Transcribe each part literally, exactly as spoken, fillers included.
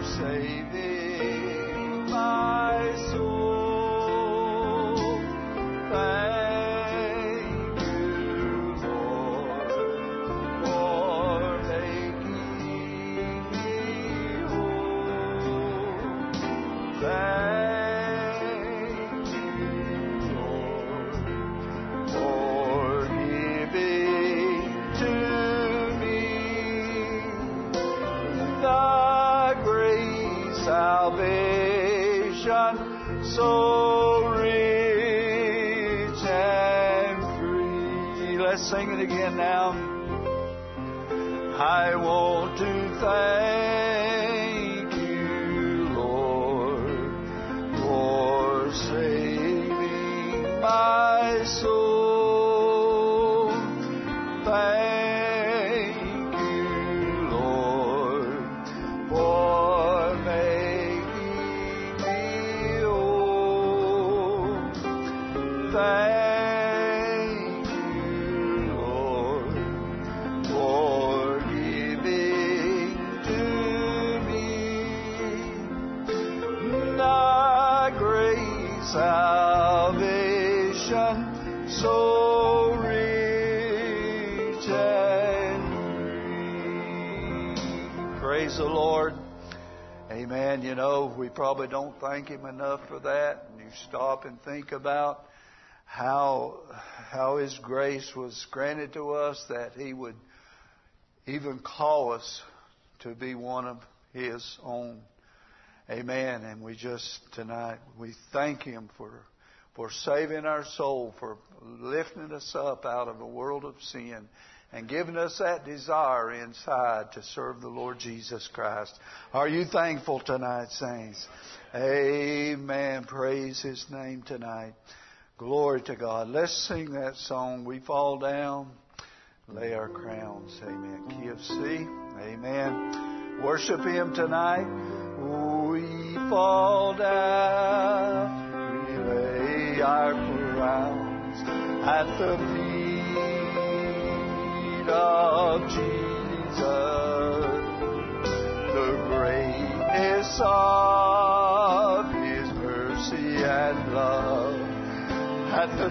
saving my soul. Thank you, Lord, for making me whole. Thank you, Lord, for giving to me the great salvation, so rich and free. Let's sing it again now. I want to thank you, Lord, for saving my soul. Thank you, Lord, for making me whole. Thank you, Lord, for giving to me the great salvation, so rich and free. Praise the Lord. Amen. You know, we probably don't thank Him enough for that. And you stop and think about how how His grace was granted to us, that He would even call us to be one of His own. Amen. And we just tonight, we thank Him for for saving our soul, for lifting us up out of a world of sin and giving us that desire inside to serve the Lord Jesus Christ. Are you thankful tonight, saints? Amen. Praise His name tonight. Glory to God. Let's sing that song, We Fall Down, Lay Our Crowns. Amen. Key of C. Amen. Worship Him tonight. We fall down, we lay our crowns at the feet of Jesus. The greatness of His mercy and love at the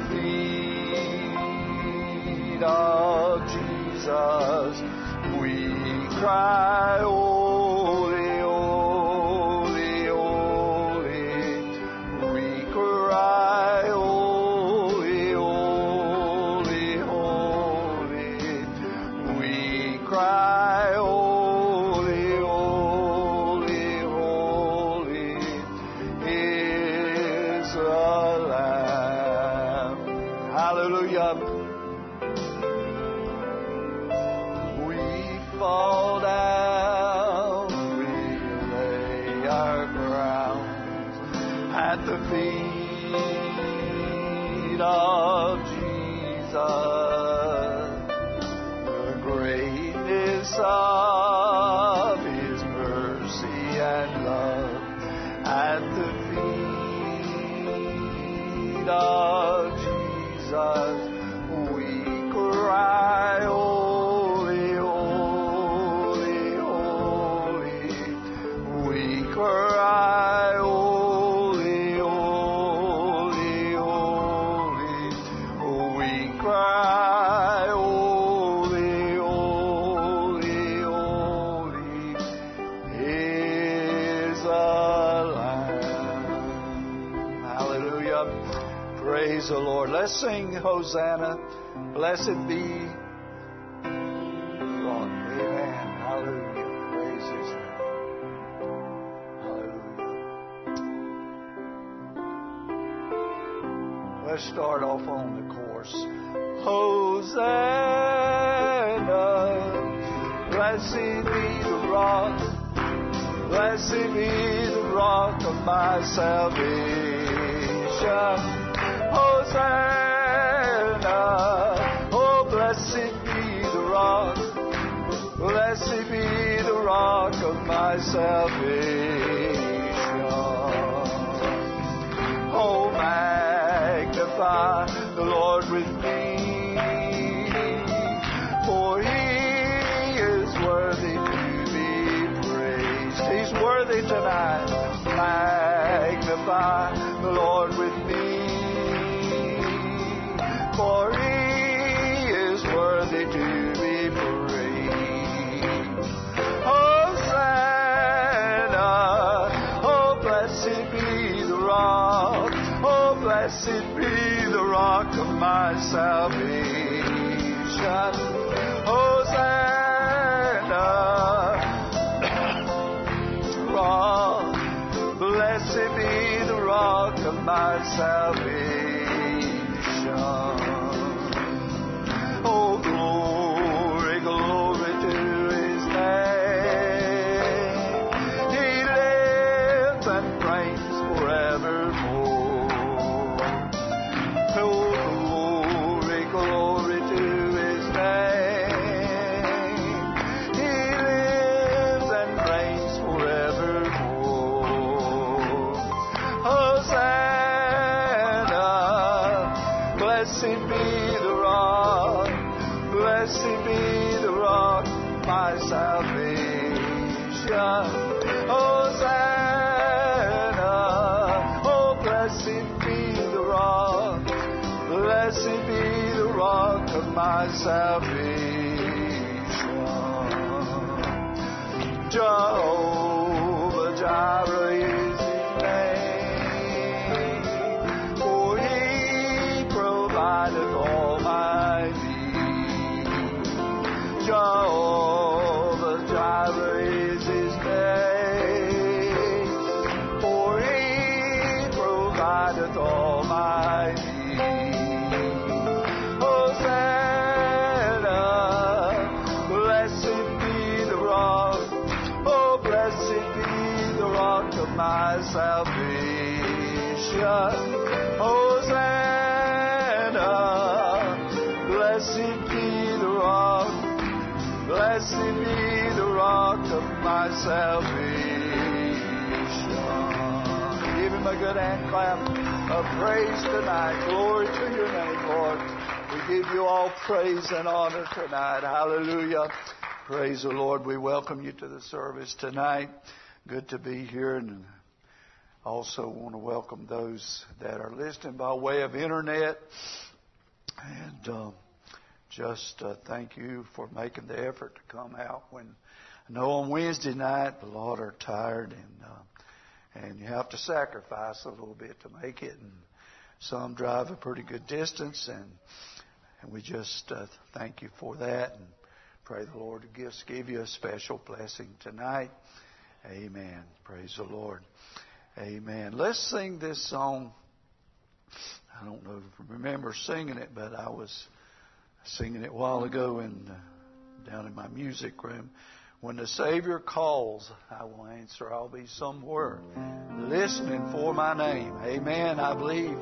feet of Jesus. We cry, holy, holy, holy. We cry, holy, holy, holy. We cry, holy, holy, holy is the Lamb. Hallelujah. Fall down, we lay our crowns at the feet of Jesus. The greatness of His mercy and love at the feet of Jesus. We cry, holy, holy, holy. We cry, holy, holy, holy. We cry, holy, holy, holy is the Lamb. Hallelujah. Praise the Lord. Let's sing Hosanna. Blessed be God. Amen. Hallelujah. Praise His name. Hallelujah. Let's start off on the chorus. Hosanna. Blessed be the rock. Blessed be the rock of my salvation. Hosanna. Oh, blessed be the rock. Blessed be the rock of my salvation. Oh, magnify the Lord with me, for He is worthy to be praised. He's worthy tonight. Magnify the Lord with me, for He is worthy to be praised. Hosanna, oh blessed be the rock, oh blessed be the rock of my salvation. Hosanna, rock, blessed be the rock of my salvation. Oh, glory, glory to His name. He lives and reigns forevermore. Oh, glory, glory to His name. He lives and reigns forevermore. Hosanna, blessed be the rock, blessed be the rock, my salvation. Hosanna, oh blessed be the rock, blessed be the rock of my salvation. Jehovah Jireh is His name, for He provideth all my needs. Jehovah Jireh is His name, for He provideth all my needs. Hosanna, blessed be the rock, oh blessed be the rock of my salvation. Hosanna, blessed be the rock, blessed be the rock of my salvation. Give Him a good hand clap of praise tonight. Glory to your name, Lord. We give you all praise and honor tonight. Hallelujah. Praise the Lord. We welcome you to the service tonight. Good to be here, and also want to welcome those that are listening by way of internet. And uh, just uh, thank you for making the effort to come out. When I know on Wednesday night a lot are tired, and uh, and you have to sacrifice a little bit to make it. And some drive a pretty good distance, and and we just uh, thank you for that, and pray the Lord to give, give you a special blessing tonight. Amen. Praise the Lord. Amen. Let's sing this song. I don't know if I remember singing it, but I was singing it a while ago in uh, down in my music room. When the Savior calls, I will answer. I'll be somewhere listening for my name. Amen. I believe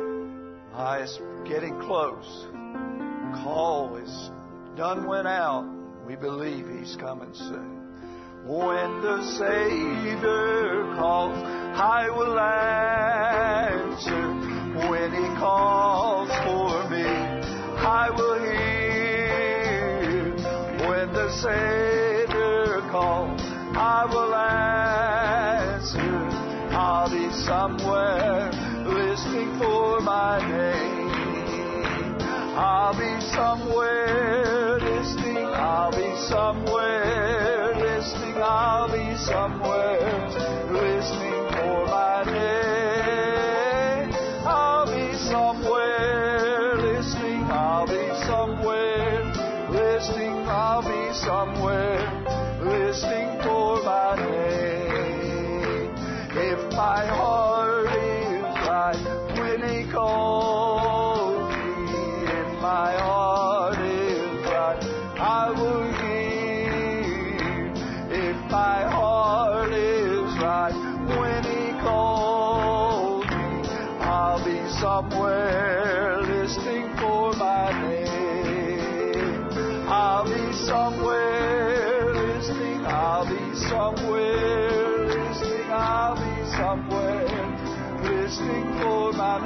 I is getting close. Call is done went out. We believe He's coming soon. When the Savior calls, I will answer. When He calls for me, I will hear. When the Savior calls, I will answer. I'll be somewhere listening for my name. I'll be somewhere listening. I'll be somewhere listening. I'll be somewhere listening for my name. I'll be somewhere listening. I'll be somewhere listening. I'll be somewhere listening for my name. If my heart is right when He calls me, if my heart is right, I will hear. If my heart is right when He calls me, I'll be somewhere listening for my name. I'll be somewhere listening. I'll be somewhere listening. I'll be somewhere listening for my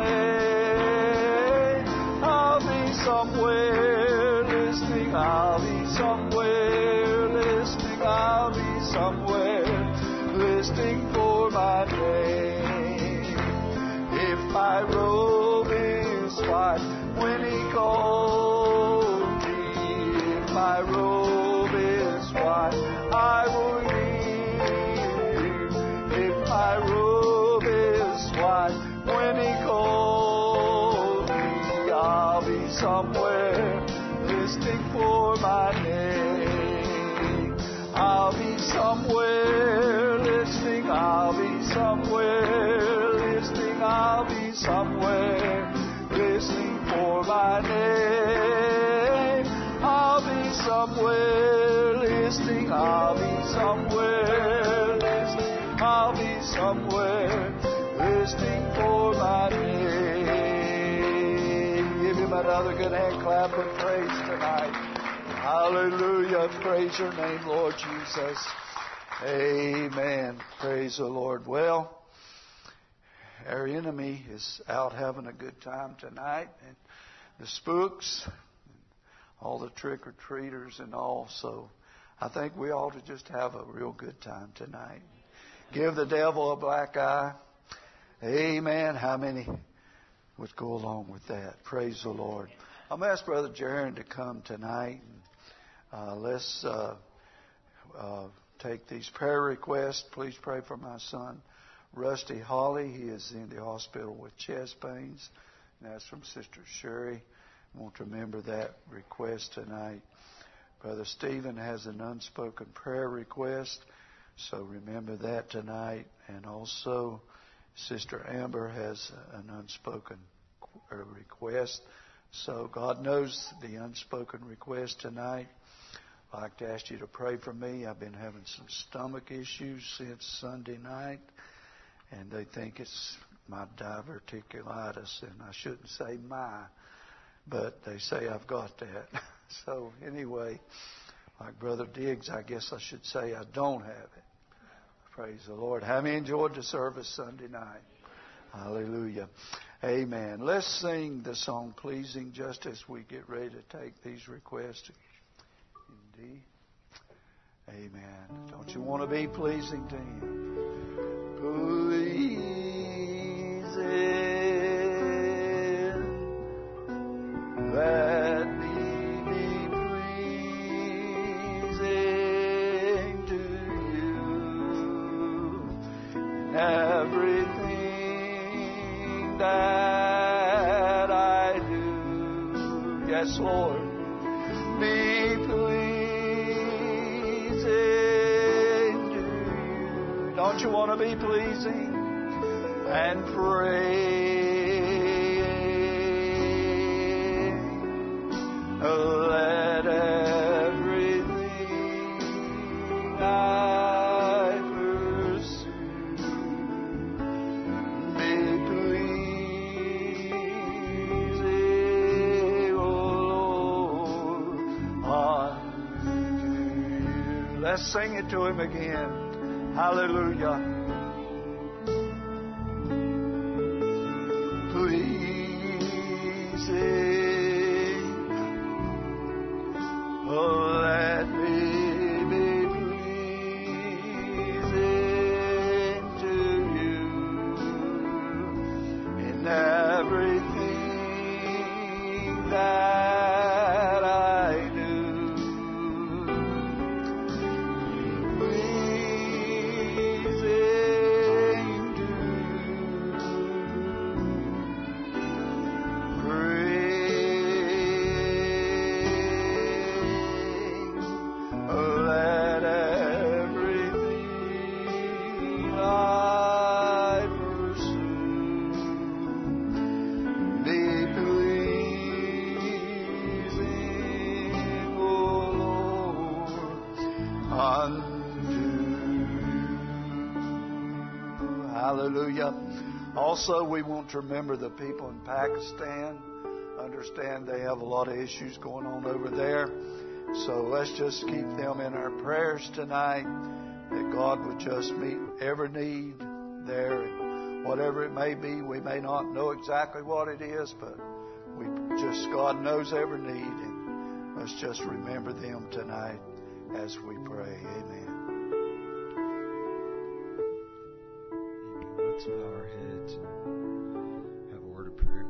name. I'll be somewhere listening. I'll be somewhere listening. I'll be somewhere listening for for my name. If my robe is white when He calls me, if my robe is white, I will leave. If my robe is white when He calls me, I'll be somewhere listening for my name. I'll be somewhere listening. I'll be somewhere listening. I'll be somewhere listening for my name. I'll be somewhere listening. I'll be somewhere listening. I'll be somewhere listening for my name. Give Him another good hand clap of praise tonight. Hallelujah. Praise Your name, Lord Jesus. Amen. Praise the Lord. Well, our enemy is out having a good time tonight. And the spooks, all the trick-or-treaters and all. So I think we ought to just have a real good time tonight. Give the devil a black eye. Amen. How many would go along with that? Praise the Lord. I'm going to ask Brother Jaron to come tonight. Uh, let's uh, uh, take these prayer requests. Please pray for my son, Rusty Holly. He is in the hospital with chest pains. And that's from Sister Sherry. I want to remember that request tonight. Brother Stephen has an unspoken prayer request. So remember that tonight. And also, Sister Amber has an unspoken request. So God knows the unspoken request tonight. I'd like to ask you to pray for me. I've been having some stomach issues since Sunday night, and they think it's my diverticulitis, and I shouldn't say my, but they say I've got that. So anyway, like Brother Diggs, I guess I should say I don't have it. Praise the Lord. How many enjoyed the service Sunday night? Hallelujah. Amen. Let's sing the song Pleasing just as we get ready to take these requests. Indeed. Amen. Don't you want to be pleasing to Him? Pleasing. Let me be pleasing to You in everything that I do. Yes, Lord. Be pleasing to You. Don't you want to be pleasing? And praying, let everything I pursue be pleasing, O Lord, unto You. Let's sing it to Him again. Hallelujah. Pleasing, oh, let me be pleasing to You in everything that I do. Hallelujah. Also, we want to remember the people in Pakistan. Understand they have a lot of issues going on over there. So let's just keep them in our prayers tonight, that God would just meet every need there. And whatever it may be, we may not know exactly what it is, but we just, God knows every need. And let's just remember them tonight as we pray. Amen. Let's bow our heads and have a word of prayer.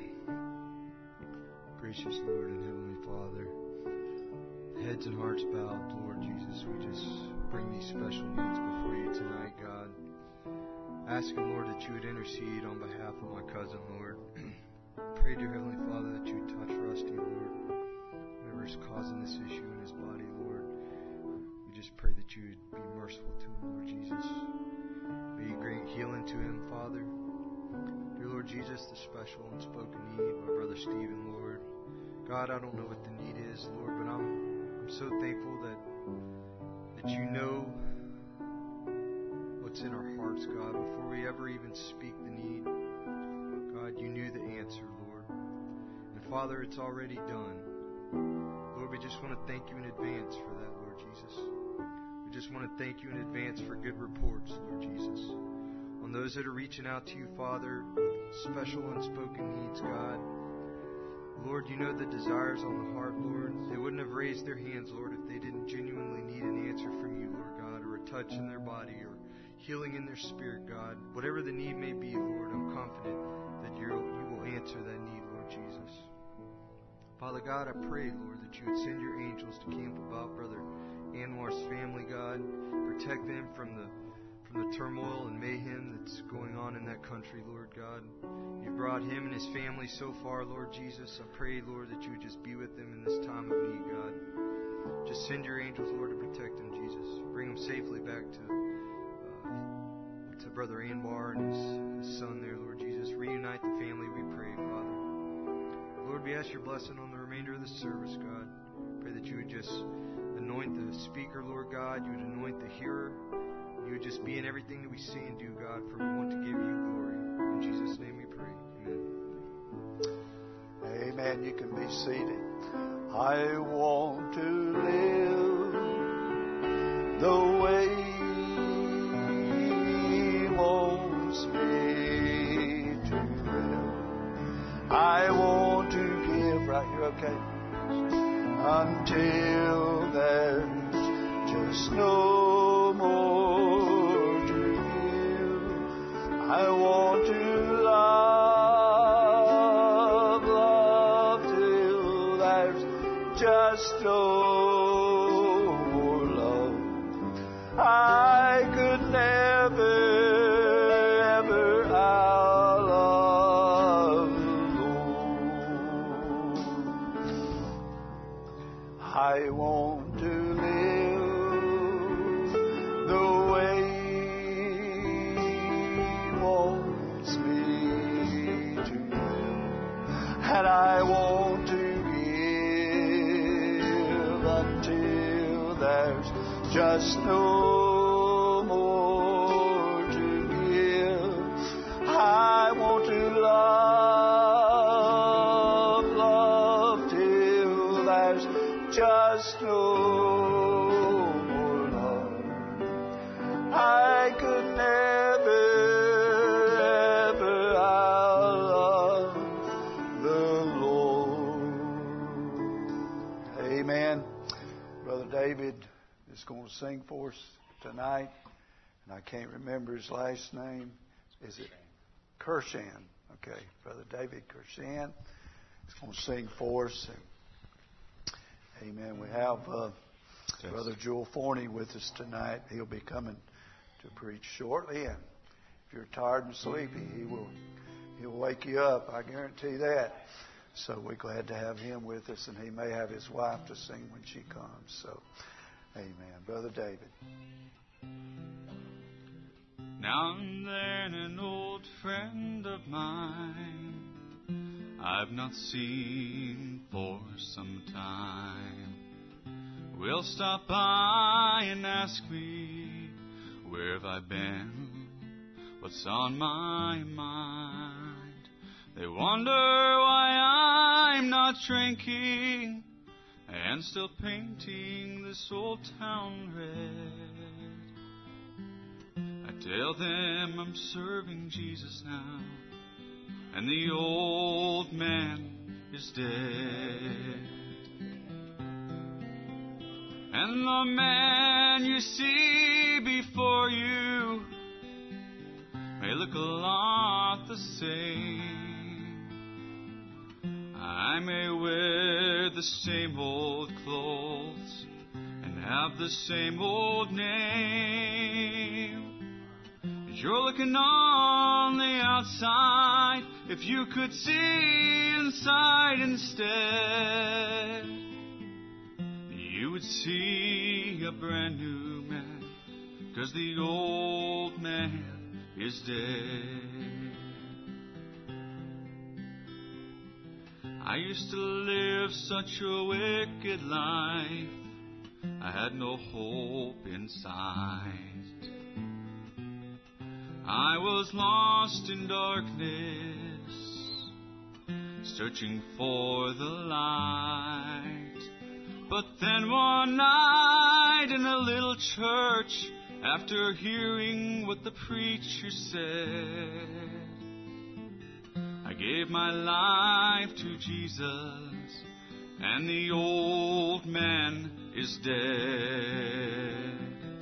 Gracious Lord and Heavenly Father, heads and hearts bowed, Lord Jesus, we just bring these special needs before you tonight, God. Asking, Lord, that you would intercede on behalf of my cousin, Lord. Pray, dear Heavenly Father, that you would touch Rusty, Lord. Whatever is causing this issue in his body, Lord, we just pray that you would be merciful to him, Lord Jesus. May you grant healing to him, Father. Dear Lord Jesus, the special unspoken need, my brother Stephen, Lord. God, I don't know what the need is, Lord, but I'm I'm so thankful that that you know what's in our hearts, God. Before we ever even speak the need, God, you knew the answer, Lord. And Father, it's already done. Lord, we just want to thank you in advance for that, Lord Jesus. We just want to thank you in advance for good reports, Lord Jesus. On those that are reaching out to you, Father, special unspoken needs, God. Lord, you know the desires on the heart, Lord. They wouldn't have raised their hands, Lord, if they didn't genuinely need an answer from you, Lord God, or a touch in their body, or healing in their spirit, God. Whatever the need may be, Lord, I'm confident that you're, you will answer that need, Lord Jesus. Father God, I pray, Lord, that you would send your angels to camp about Brother Anwar's family, God. Protect them from the from the turmoil and mayhem that's going on in that country, Lord God. You've brought him and his family so far, Lord Jesus. I pray, Lord, that you would just be with them in this time of need, God. Just send your angels, Lord, to protect them, Jesus. Bring them safely back to uh, to Brother Anwar and his, his son there, Lord Jesus. Reunite the family, we pray, Father. Lord, we ask your blessing on the remainder of the service, God. Pray that you would just anoint the speaker, Lord God. You would anoint the hearer. You would just be in everything that we say and do, God, for we want to give you glory. In Jesus' name we pray. Amen. Amen. You can be seated. I want to live the way He wants me to live. I want to give, right here, okay? Until there's just no more. I want to love, love till there's just no more love. I could never, ever outlove the Lord. I want to live the way and I want to give until there's just no more to give. I want to love, love till there's just no more love. I could never David is going to sing for us tonight, and I can't remember his last name. Is it Kershan? Okay, Brother David Kershan is going to sing for us. And, amen. We have uh, yes. Brother Joel Forney with us tonight. He'll be coming to preach shortly, and if you're tired and sleepy, he will he'll wake you up. I guarantee that. So we're glad to have him with us, and he may have his wife to sing when she comes. So, amen. Brother David. Now and then an old friend of mine I've not seen for some time will stop by and ask me, where have I been? What's on my mind? They wonder why I'm not shrinking and still painting this old town red. I tell them I'm serving Jesus now, and the old man is dead. And the man you see before you may look a lot the same. I may wear the same old clothes and have the same old name. You're looking on the outside. If you could see inside instead, you would see a brand new man, 'cause the old man is dead. I used to live such a wicked life. I had no hope inside. I was lost in darkness, searching for the light. But then one night in a little church, after hearing what the preacher said, I gave my life to Jesus, and the old man is dead.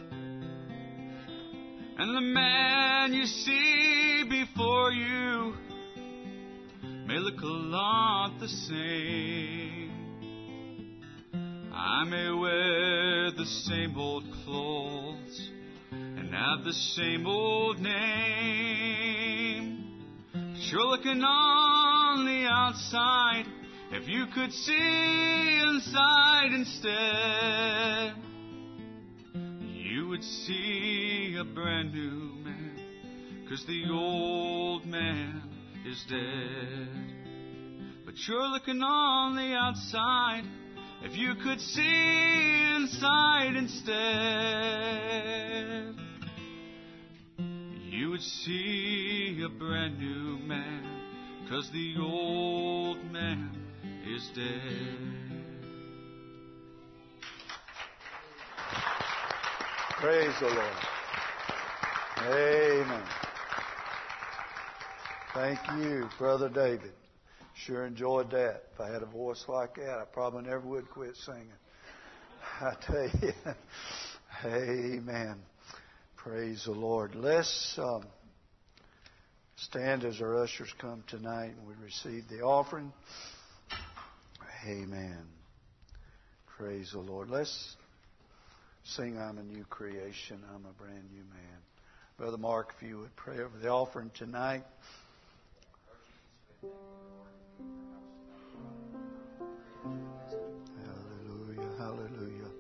And the man you see before you may look a lot the same. I may wear the same old clothes and have the same old name. You're looking on the outside. If you could see inside instead, you would see a brand new man, 'cause the old man is dead. But you're looking on the outside. If you could see inside instead, you would see a brand new man, 'cause the old man is dead. Praise the Lord. Amen. Thank you, Brother David. Sure enjoyed that. If I had a voice like that, I probably never would quit singing. I tell you. Amen. Praise the Lord. Let's um, stand as our ushers come tonight and we receive the offering. Amen. Praise the Lord. Let's sing I'm a New Creation. I'm a Brand New Man. Brother Mark, if you would pray over the offering tonight. Hallelujah. Hallelujah.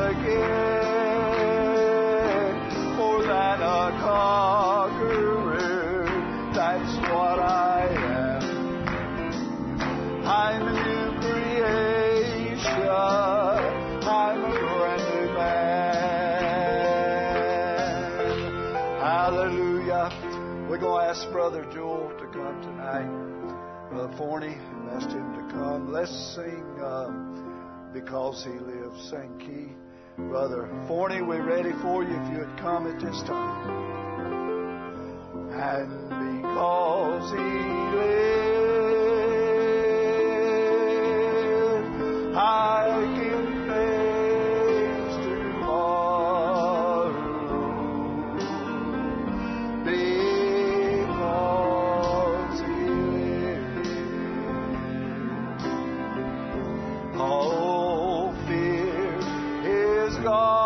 Again, more than a conqueror. Hallelujah. We're going to ask Brother Jewel to come tonight. Brother Forney, asked him to come. Let's sing uh, Because He Lives. Sing key. Brother Forney, we're ready for you if you would come at this time. And because He lives, I can face tomorrow. Because He lives, all fear is gone.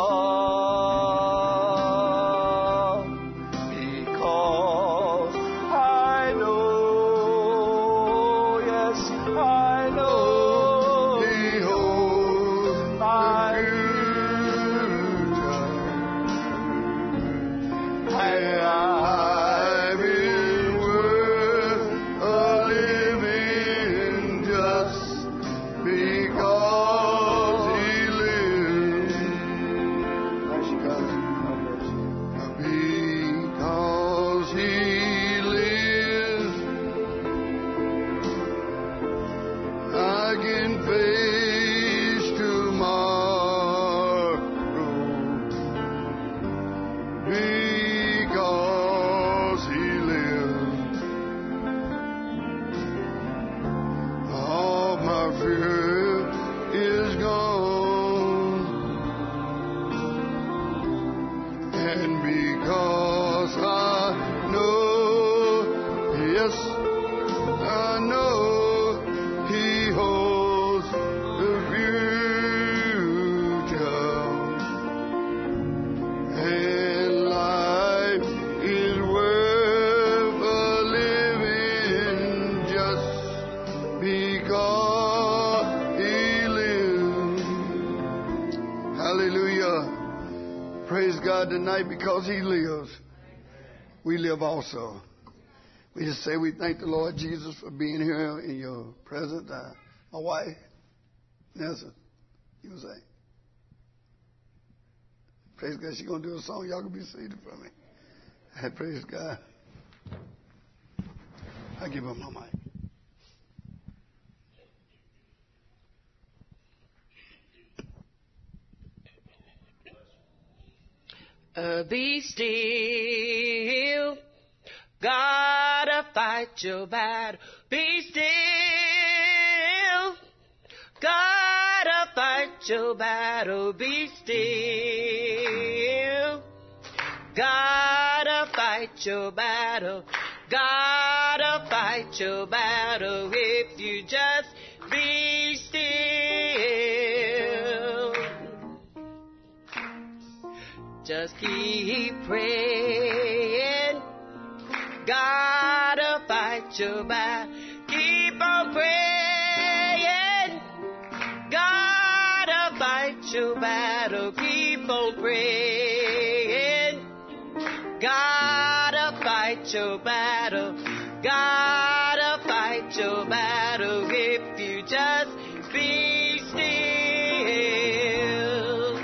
Tonight, because He lives, we live also. We just say we thank the Lord Jesus for being here in your presence. Uh, my wife, Nessa, you will say. Praise God, she's going to do a song. Y'all can be seated for me. I praise God. I give her my mic. Uh, be still, gotta fight your battle. Be still, gotta fight your battle. Be still, gotta fight your battle. Gotta fight your battle if you just be still. Just keep praying. Gotta fight your battle. Keep on praying. Gotta fight your battle. Keep on praying. Gotta fight your battle. Gotta fight your battle if you just be still.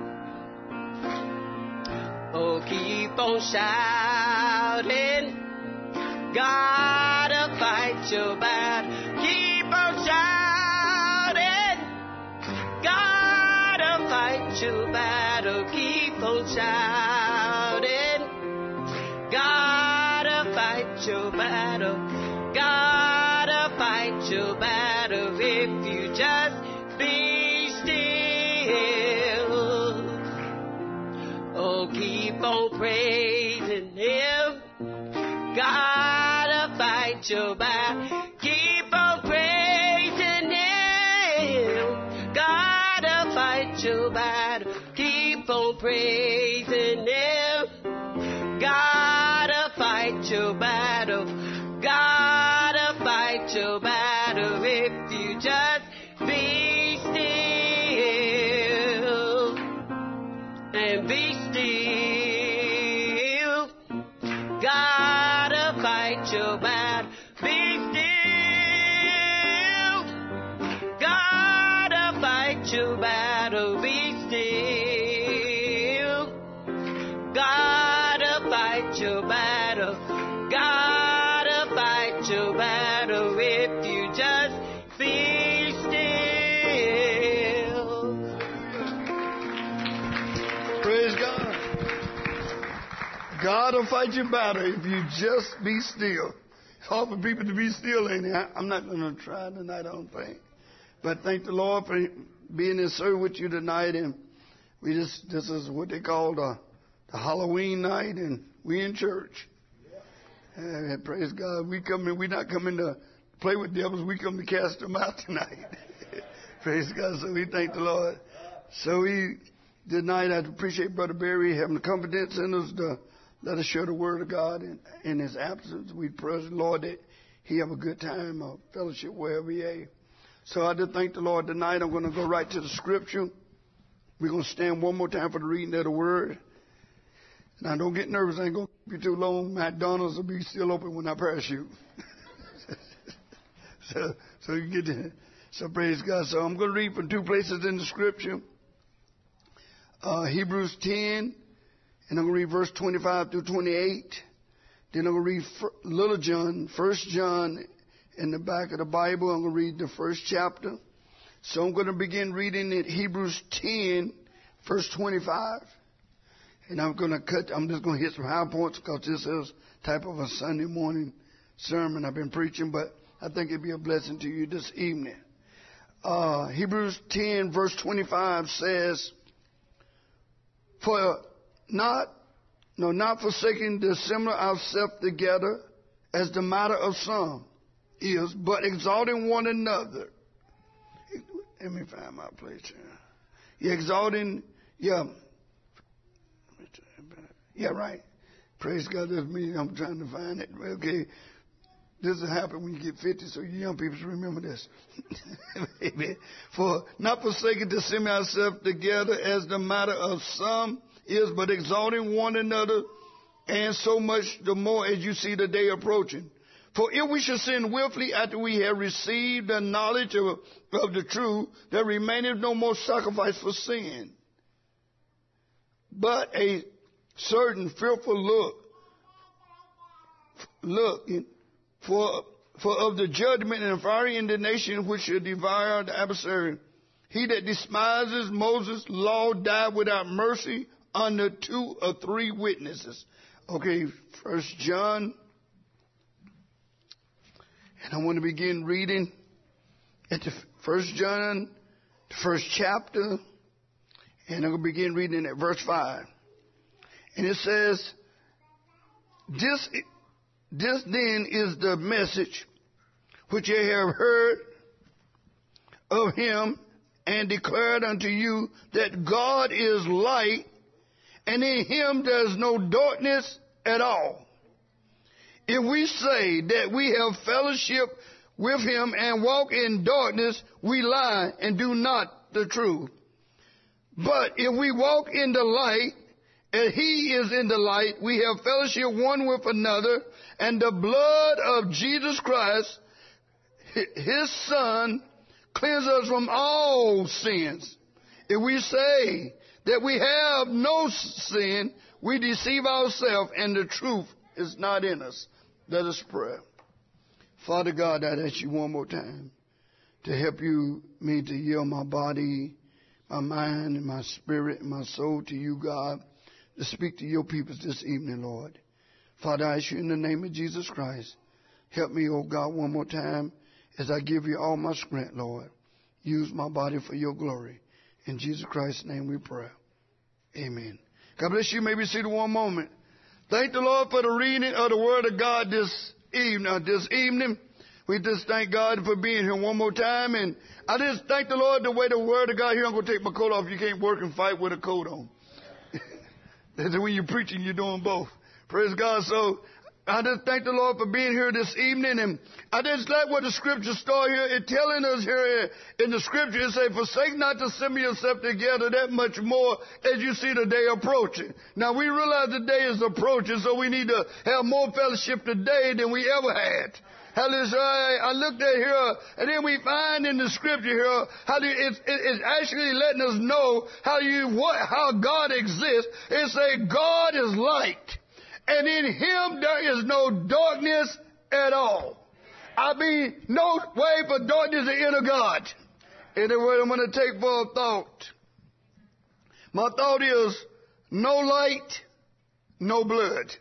Oh, keep on shouting. Gotta fight your battle. Keep on shouting. Gotta fight your battle. Keep on shouting. Gotta fight your battle. Gotta fight your battle if you just be still. Oh, keep on praising Him. Gotta fight your battle. Keep on praising Him. Gotta fight your battle. Keep on praising Him. Gotta fight your battle. Gotta fight your battle if you just be still. And be still. Gotta fight your battle. Be still. Gotta fight your battle. Be still. Gotta fight fight your battle. Gotta fight your battle if you just be still. Praise God. God will fight your battle if you just be still. It's hard for people to be still, ain't it? I'm not going to try tonight, I don't think. But thank the Lord for being in service with you tonight. And we just, this is what they call the, the Halloween night, and we in church. And praise God. We come in, we're not coming to play with devils. We come to cast them out tonight. Praise God. So we thank the Lord. So we, tonight, I appreciate Brother Barry having the confidence in us to let us share the word of God in, in his absence. We praise the Lord that he have a good time of fellowship wherever he is. So I just thank the Lord tonight. I'm going to go right to the scripture. We're going to stand one more time for the reading of the word. Now, don't get nervous. I ain't going to keep you too long. McDonald's will be still open when I parachute. so, so you get to, so praise God. So I'm going to read from two places in the scripture. Uh, Hebrews ten. And I'm going to read verse twenty-five through twenty-eight. Then I'm going to read Little John, First John in the back of the Bible. I'm going to read the first chapter. So I'm going to begin reading in Hebrews ten, verse twenty-five. And I'm going to cut, I'm just going to hit some high points because this is type of a Sunday morning sermon I've been preaching, but I think it'd be a blessing to you this evening. Uh, Hebrews ten, verse twenty-five says, For Not, no, not forsaking the assembly ourselves together as the matter of some is, but exalting one another. Let me find my place here. Yeah, exalting, yeah. Yeah, right. Praise God, that's me. I'm trying to find it. Okay. This will happen when you get fifty, so you young people should remember this. Amen. For not forsaking to assemble ourselves together as the matter of some is, but exalting one another, and so much the more as you see the day approaching. For if we should sin willfully after we have received the knowledge of, of the truth, there remaineth no more sacrifice for sin, but a certain fearful look, look for, for of the judgment and fiery indignation which shall devour the adversary. He that despises Moses' law died without mercy under two or three witnesses. Okay, First John. And I want to begin reading at the First John, the first chapter. And I'm going to begin reading at verse five. And it says, This, this then is the message which ye have heard of him and declared unto you, that God is light, and in him there is no darkness at all. If we say that we have fellowship with him and walk in darkness, we lie and do not the truth. But if we walk in the light, as he is in the light, we have fellowship one with another, and the blood of Jesus Christ, his Son, cleanses us from all sins. If we say that we have no sin, we deceive ourselves, and the truth is not in us. Let us pray. Father God, I ask you one more time to help you, me to yield my body, my mind, and my spirit, and my soul to you, God, to speak to your people this evening, Lord. Father, I ask you in the name of Jesus Christ, help me, oh God, one more time as I give you all my strength, Lord. Use my body for your glory. In Jesus Christ's name we pray. Amen. God bless you. Maybe see the one moment. Thank the Lord for the reading of the Word of God this evening. This evening, we just thank God for being here one more time. And I just thank the Lord the way the Word of God here. I'm going to take my coat off. You can't work and fight with a coat on. That's when you're preaching, you're doing both. Praise God. So I just thank the Lord for being here this evening. And I just like what the scripture start here. It's telling us here in the scripture, it says, forsake not to assemble yourself together that much more as you see the day approaching. Now we realize the day is approaching, so we need to have more fellowship today than we ever had. Hallelujah. I looked at here, and then we find in the scripture here how it's, it's actually letting us know how you what how God exists. It says God is light. and in him there is no darkness at all. I mean, no way for darkness to enter God. Anyway, I'm going to take for a thought. My thought is no light, no blood.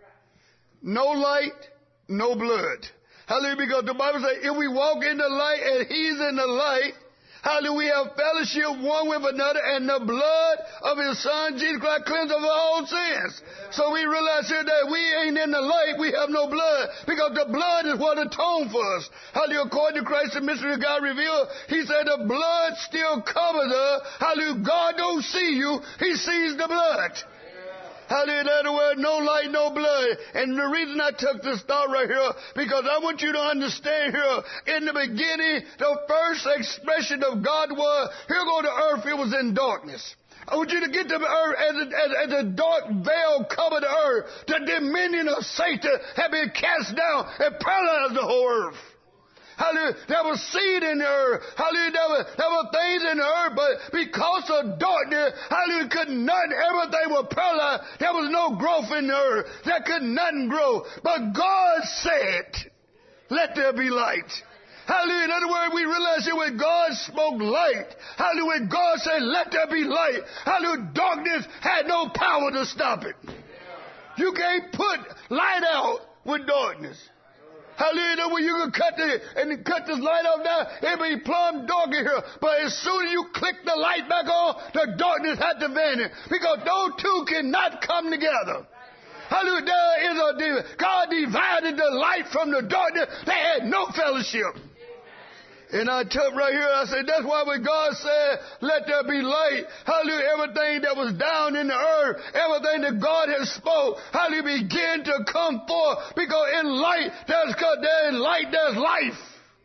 No light, no blood. Hallelujah, because the Bible says if we walk in the light and he's in the light, hallelujah, we have fellowship one with another, and the blood of his son, Jesus Christ, cleanses of all sins. So we realize here that we ain't in the light, we have no blood, because the blood is what atoned for us. Hallelujah, according to Christ, the mystery of God revealed, he said the blood still covers us. Hallelujah, God don't see you, he sees the blood. Hallelujah, in other words, no light, no blood. And the reason I took this thought right here, because I want you to understand here, in the beginning, the first expression of God was, here go the earth, it was in darkness. I want you to get to the earth as a, as, as a dark veil covered the earth. The dominion of Satan had been cast down and paralyzed the whole earth. Hallelujah. There was seed in the earth. Hallelujah. There were, there were things in the earth, but because of darkness, hallelujah, could not, everything was paralyzed. There was no growth in the earth. There could nothing grow. But God said, let there be light. Hallelujah. In other words, we realize that when God spoke light, hallelujah, when God said, let there be light, hallelujah, darkness had no power to stop it. You can't put light out with darkness. Hallelujah, when you can cut the, and cut this light off now, it'll be plumb dark in here. But as soon as you click the light back on, the darkness had to vanish. Because those two cannot come together. Hallelujah, there is a, God divided the light from the darkness. They had no fellowship. And I took right here, I said, that's why when God said, let there be light, hallelujah, everything that was down in the earth, everything that God has spoke, hallelujah, began to come forth. Because in light, there's, there in light, there's life.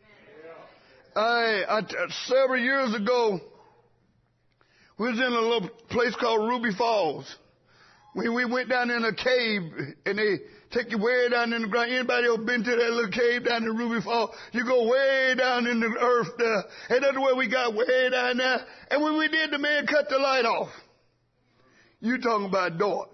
I, I, several years ago, we was in a little place called Ruby Falls. We, we went down in a cave, and they take you way down in the ground. Anybody ever been to that little cave down in Ruby Falls? You go way down in the earth there. And that's where we got way down there. And when we did, the man cut the light off. You talking about dark.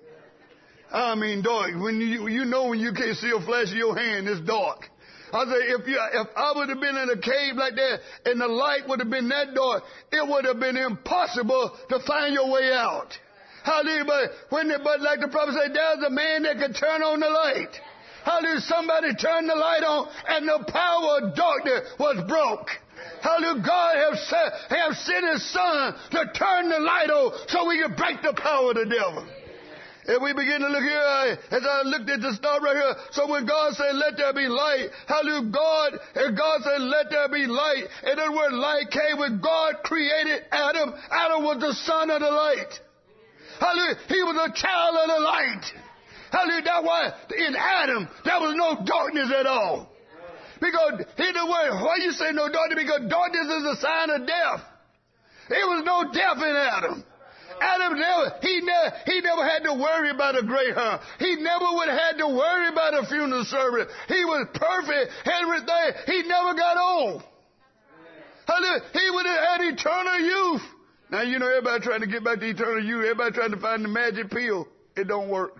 I mean dark. When you, you know when you can't see a flash of your hand, it's dark. I say, if you, if I would have been in a cave like that and the light would have been that dark, it would have been impossible to find your way out. Hallelujah, but when the, but like the prophet said, there's a man that could turn on the light. Hallelujah, somebody turned the light on and the power of darkness was broke. Hallelujah, God have, set, have sent his son to turn the light on so we can break the power of the devil. And we begin to look here, as I looked at the star right here. So when God said, let there be light, hallelujah, God, and God said, let there be light. And then when light came, when God created Adam, Adam was the son of the light. Hallelujah, he was a child of the light. Hallelujah, that's why in Adam, there was no darkness at all. Because, in the word, why you say no darkness? Because darkness is a sign of death. There was no death in Adam. Adam never, he never, he never had to worry about a gray hair. He never would have had to worry about a funeral service. He was perfect, everything. He never got old. Hallelujah. He would have had eternal youth. Now, you know, everybody trying to get back to eternal youth. Everybody trying to find the magic pill. It don't work.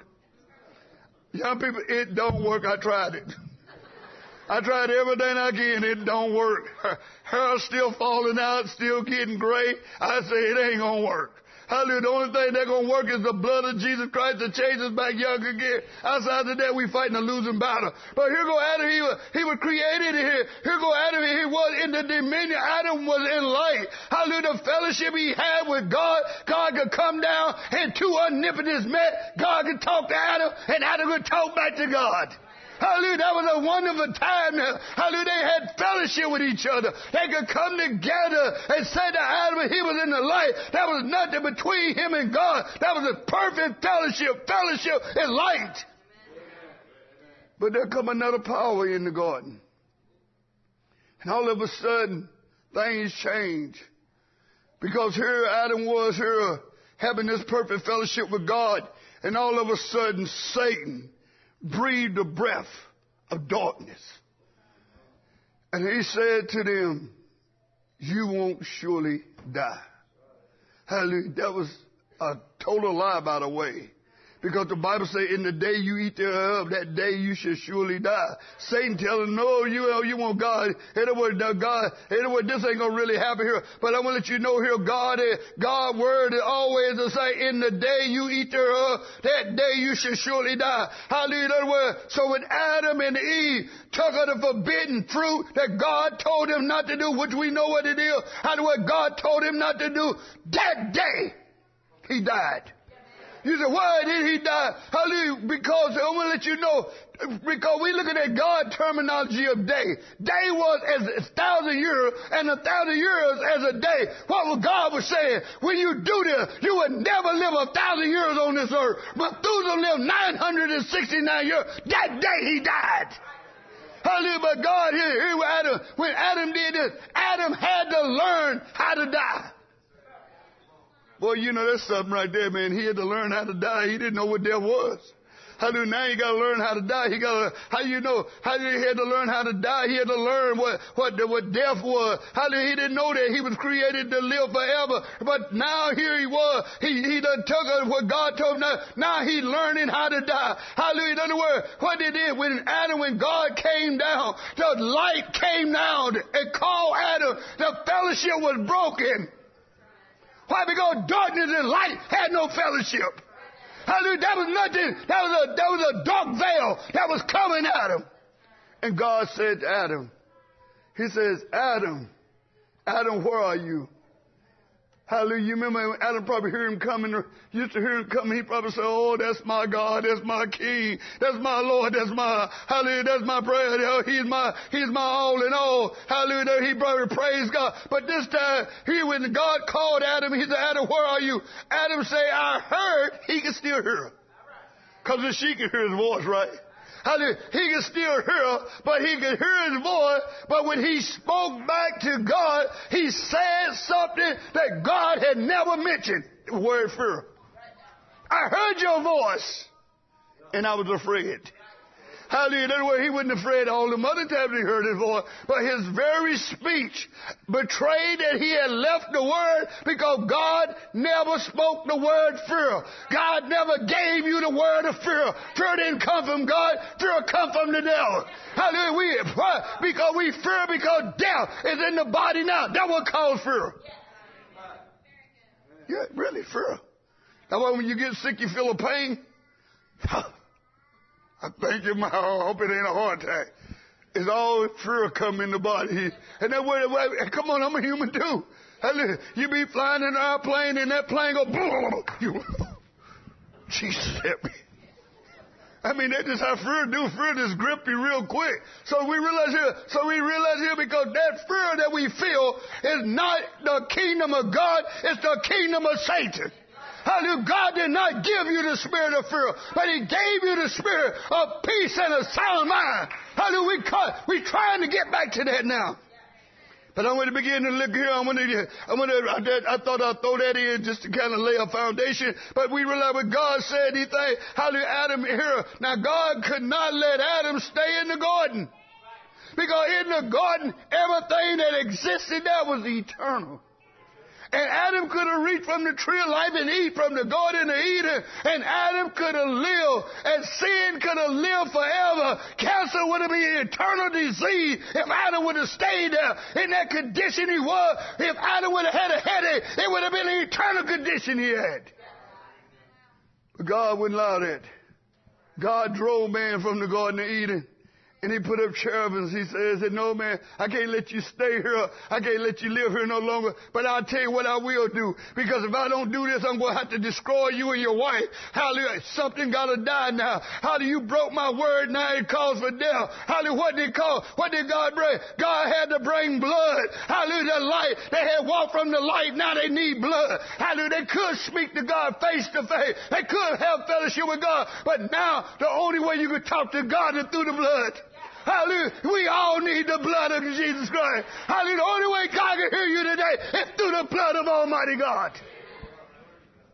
Young people, it don't work. I tried it. I tried everything I can. It don't work. Hair still falling out, still getting gray. I say it ain't going to work. Hallelujah. The only thing that's going to work is the blood of Jesus Christ to change us back young again. Outside of that, we fighting a losing battle. But here go Adam. He was, he was created here. Here go Adam. He was in the dominion. Adam was in light. Hallelujah. The fellowship he had with God. God could come down and two omnipotents met. God could talk to Adam and Adam could talk back to God. Hallelujah, that was a wonderful time. Hallelujah, they had fellowship with each other. They could come together and say to Adam, he was in the light. There was nothing between him and God. That was a perfect fellowship. Fellowship is light. But there come another power in the garden. And all of a sudden, things change. Because here Adam was here having this perfect fellowship with God. And all of a sudden, Satan breathed the breath of darkness. And he said to them, you won't surely die. Hallelujah. That was a total lie, by the way. Because the Bible says, in the day you eat thereof, that day you shall surely die. Satan telling him, no, you, you want God. In other words, God, in other words, this ain't going to really happen here. But I want to let you know here, God, God's word is always to say, in the day you eat thereof, that day you shall surely die. Hallelujah. In other words, so when Adam and Eve took of the forbidden fruit that God told them not to do, which we know what it is, and what God told him not to do, that day he died. You say, why did he die? Hallelujah. Because I want to let you know, because we're looking at God's terminology of day. Day was as a thousand years, and a thousand years as a day. What was God was saying? When you do this, you would never live a thousand years on this earth. Methuselah lived nine hundred sixty-nine years. That day he died. Hallelujah. But God, here, here when Adam, when Adam did this, Adam had to learn how to die. Boy, you know, that's something right there, man. He had to learn how to die. He didn't know what death was. Hallelujah. Now you got to learn how to die. He got to, how you know, how did he had to learn how to die? He had to learn what, what, what death was. Hallelujah. He didn't know that he was created to live forever. But now here he was. He, he done took what God told him. Now, now he's learning how to die. Hallelujah. In other words, what did it, when Adam, when God came down, the light came down and called Adam. The fellowship was broken. Why? Because darkness and light had no fellowship. Hallelujah. That was nothing. That was a, that was a dark veil that was coming at him. And God said to Adam, he says, Adam, Adam, where are you? Hallelujah. You remember when Adam probably hear him coming, used to hear him coming, he probably said, oh, that's my God, that's my King, that's my Lord, that's my, hallelujah, that's my prayer. He's my, he's my all in all. Hallelujah. He probably praised God. But this time, he, when God called Adam, he said, Adam, where are you? Adam say, I heard. He can still hear her. Because the sheep can hear his voice, right? Hallelujah. He can still hear, but he can hear his voice. But when he spoke back to God, he said something that God had never mentioned. The word fear. I heard your voice, and I was afraid. Hallelujah. That way he wasn't afraid all the other times he heard his voice. But his very speech betrayed that he had left the word, because God never spoke the word fear. God never gave you the word of fear. Fear didn't come from God. Fear come from the devil. Hallelujah. We, why? Because we fear because death is in the body now. That will cause fear. Yeah, really, fear. That's why when you get sick, you feel a pain. I think it might, I hope it ain't a heart attack. It's all fear come in the body. And that way, come on, I'm a human too. You be flying in an airplane and that plane go, you, Jesus help me. I mean, that's just how fear do. Fear just grip you real quick. So we realize here, so we realize here because that fear that we feel is not the kingdom of God, it's the kingdom of Satan. Hallelujah. God did not give you the spirit of fear, but he gave you the spirit of peace and a sound mind. Hallelujah. We, we trying to get back to that now. But I want to begin to look here. I want to, I want to, I thought I'd throw that in just to kind of lay a foundation. But we realize what God said. He think, hallelujah, Adam here. Now God could not let Adam stay in the garden. Because in the garden, everything that existed there was eternal. And Adam could have reached from the tree of life and eat from the garden of Eden. And Adam could have lived. And sin could have lived forever. Cancer would have been an eternal disease if Adam would have stayed there in that condition he was. If Adam would have had a headache, it would have been an eternal condition he had. But God wouldn't allow that. God drove man from the garden of Eden. And he put up cherubims. He says, no, man, I can't let you stay here. I can't let you live here no longer. But I'll tell you what I will do. Because if I don't do this, I'm going to have to destroy you and your wife. Hallelujah. Something got to die now. Hallelujah. You broke my word. Now it calls for death. Hallelujah. What did call? What did God bring? God had to bring blood. Hallelujah. The light. They had walked from the light. Now they need blood. Hallelujah. They could speak to God face to face. They could have fellowship with God. But now the only way you could talk to God is through the blood. Hallelujah. We all need the blood of Jesus Christ. Hallelujah. The only way God can hear you today is through the blood of Almighty God.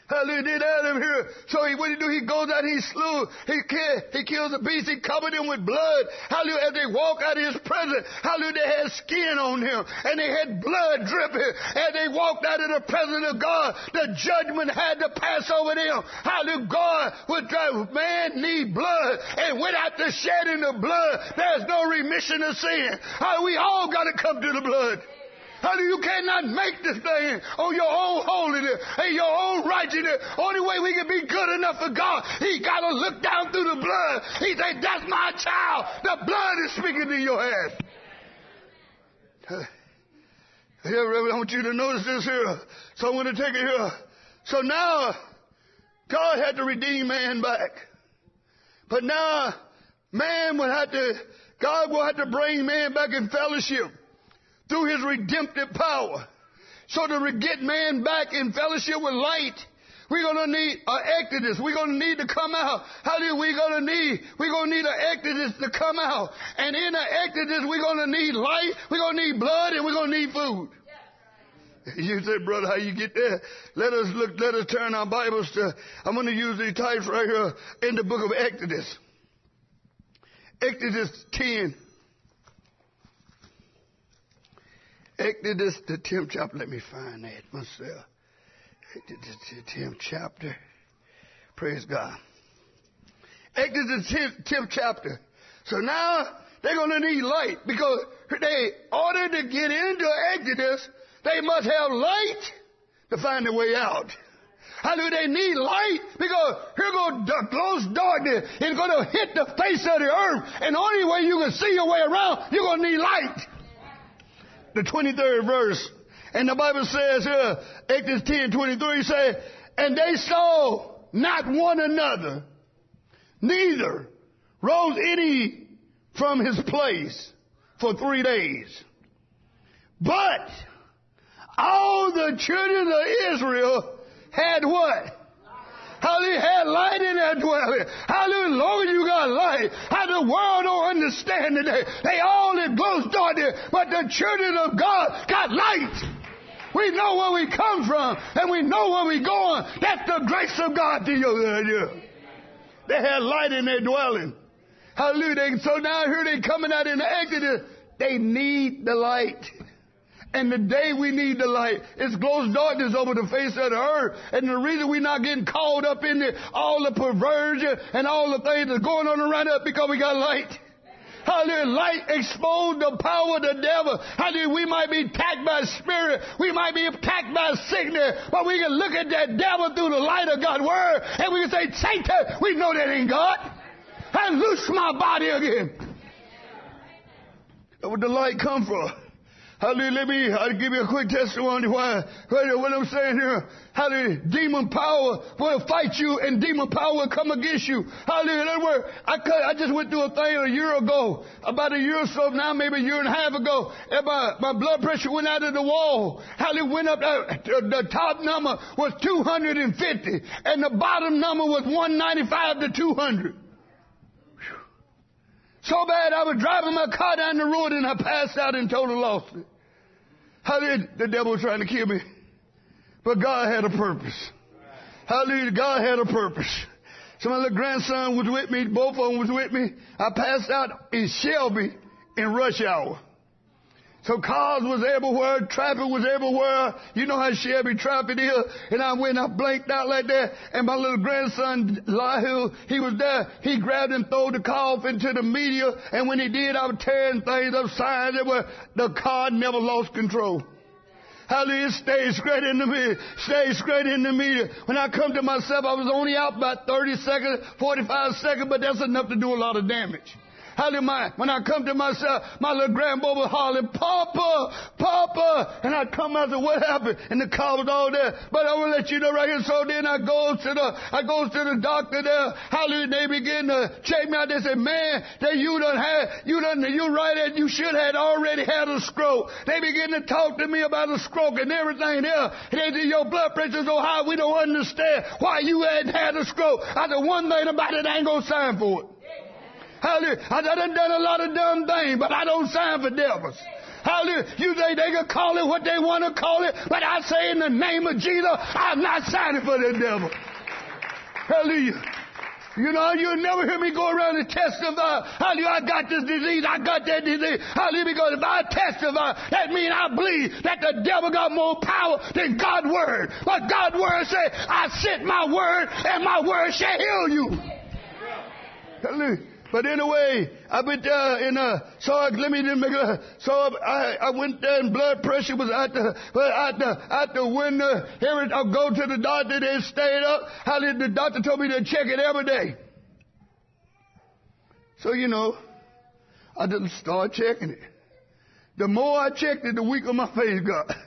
Hallelujah. They let him here. So he, what he do? He goes out, he slew, he kill, he kills the beast, he covered him with blood. Hallelujah. As they walk out of his presence, hallelujah, they had skin on him and they had blood dripping. As they walked out of the presence of God, the judgment had to pass over them. Hallelujah. God would drive, man need blood, and without the shedding of blood, there's no remission of sin. Hallelujah. We all got to come to the blood. Hallelujah. You cannot make this thing on your own holiness and your own righteousness. Only way we can be good enough for God, he got to look down through the blood. He said, that's my child. The blood is speaking to your head. I want you to notice this here. So I'm going to take it here. So now, God had to redeem man back. But now, man will have to, God will have to bring man back in fellowship through his redemptive power. So to get man back in fellowship with light, we're going to need an exodus. We're going to need to come out. Hallelujah. We're going to need, we're going to need an exodus to come out. And in an exodus, we're going to need light, we're going to need blood, and we're going to need food. You say, brother, how you get there? Let us look, let us turn our Bibles to, I'm going to use these types right here in the book of Exodus. Exodus ten. Exodus, the tenth chapter. Let me find that myself. Exodus, the tenth chapter. Praise God. Exodus, the tenth chapter. So now they're going to need light because they, in order to get into Exodus, they must have light to find their way out. Hallelujah. They need light because here goes the close darkness. It's going to hit the face of the earth. And the only way you can see your way around, you're going to need light. The twenty-third verse. And the Bible says here, Exodus ten twenty-three says, and they saw not one another, neither rose any from his place for three days. But all the children of Israel had what? Hallelujah, had light in their dwelling. Hallelujah, Lord, you got light. How the world don't understand today. They all in close darkness, but the children of God got light. We know where we come from, and we know where we're going. That's the grace of God to you. They had light in their dwelling. Hallelujah. So now here they coming out in the Exodus. They need the light. And the day we need the light, it's close darkness over the face of the earth. And the reason we're not getting caught up in the, all the perversion and all the things that's going on around us because we got light. Hallelujah. Light exposed the power of the devil. Hallelujah. We might be attacked by spirit. We might be attacked by sickness. But we can look at that devil through the light of God's word. And we can say, Satan, we know that ain't God. I loose my body again. That's where the light come from. Hallelujah. Let me, I'll give you a quick testimony why, what I'm saying here. Hallelujah. Demon power will fight you and demon power will come against you. Hallelujah. In other words, I, I just went through a thing a year ago, about a year or so now, maybe a year and a half ago, and my, my blood pressure went out of the wall. Hallelujah. Went up, uh, the top number was two hundred fifty and the bottom number was one ninety-five to two hundred. So bad I was driving my car down the road and I passed out and total lost it. Hallelujah. The devil was trying to kill me. But God had a purpose. Hallelujah. God had a purpose. So my little grandson was with me. Both of them was with me. I passed out in Shelby in rush hour. So cars was everywhere, traffic was everywhere. You know how Shelby traffic is. And I went, I blanked out like that. And my little grandson, Lahil, he was there. He grabbed and threw the car off into the media. And when he did, I was tearing things up, signs that were, the car never lost control. Hallelujah, stayed straight in the media, stayed straight in the media. When I come to myself, I was only out about thirty seconds, forty-five seconds, but that's enough to do a lot of damage. Hallelujah. When I come to myself, my little grandboy was hollering, Papa, Papa. And I come out and said, what happened? And the car was all there. But I want to let you know right here. So then I go to the, I go to the doctor there. Hallelujah. They begin to check me out. They say, man, that you done had, you done, you right at, you should have already had a stroke. They begin to talk to me about a stroke and everything there. They say, your blood pressure's so high, we don't understand why you hadn't had a stroke. I said, one thing about it, I ain't going to sign for it. Hallelujah. I done done a lot of dumb things, but I don't sign for devils. Hallelujah. You they, they can call it what they want to call it, but I say in the name of Jesus, I'm not signing for the devil. Hallelujah. You know, you'll never hear me go around and testify. Hallelujah, I got this disease, I got that disease. Hallelujah, because if I testify, that means I believe that the devil got more power than God's word. But God's word says, I sent my word, and my word shall heal you. Hallelujah. But anyway, I went there and uh, so I, let me just make it. So I, I went there and blood pressure was at the at the at the window. Every I go to the doctor, they stayed up. How did the doctor told me to check it every day? So you know, I just started checking it. The more I checked it, the weaker my face got.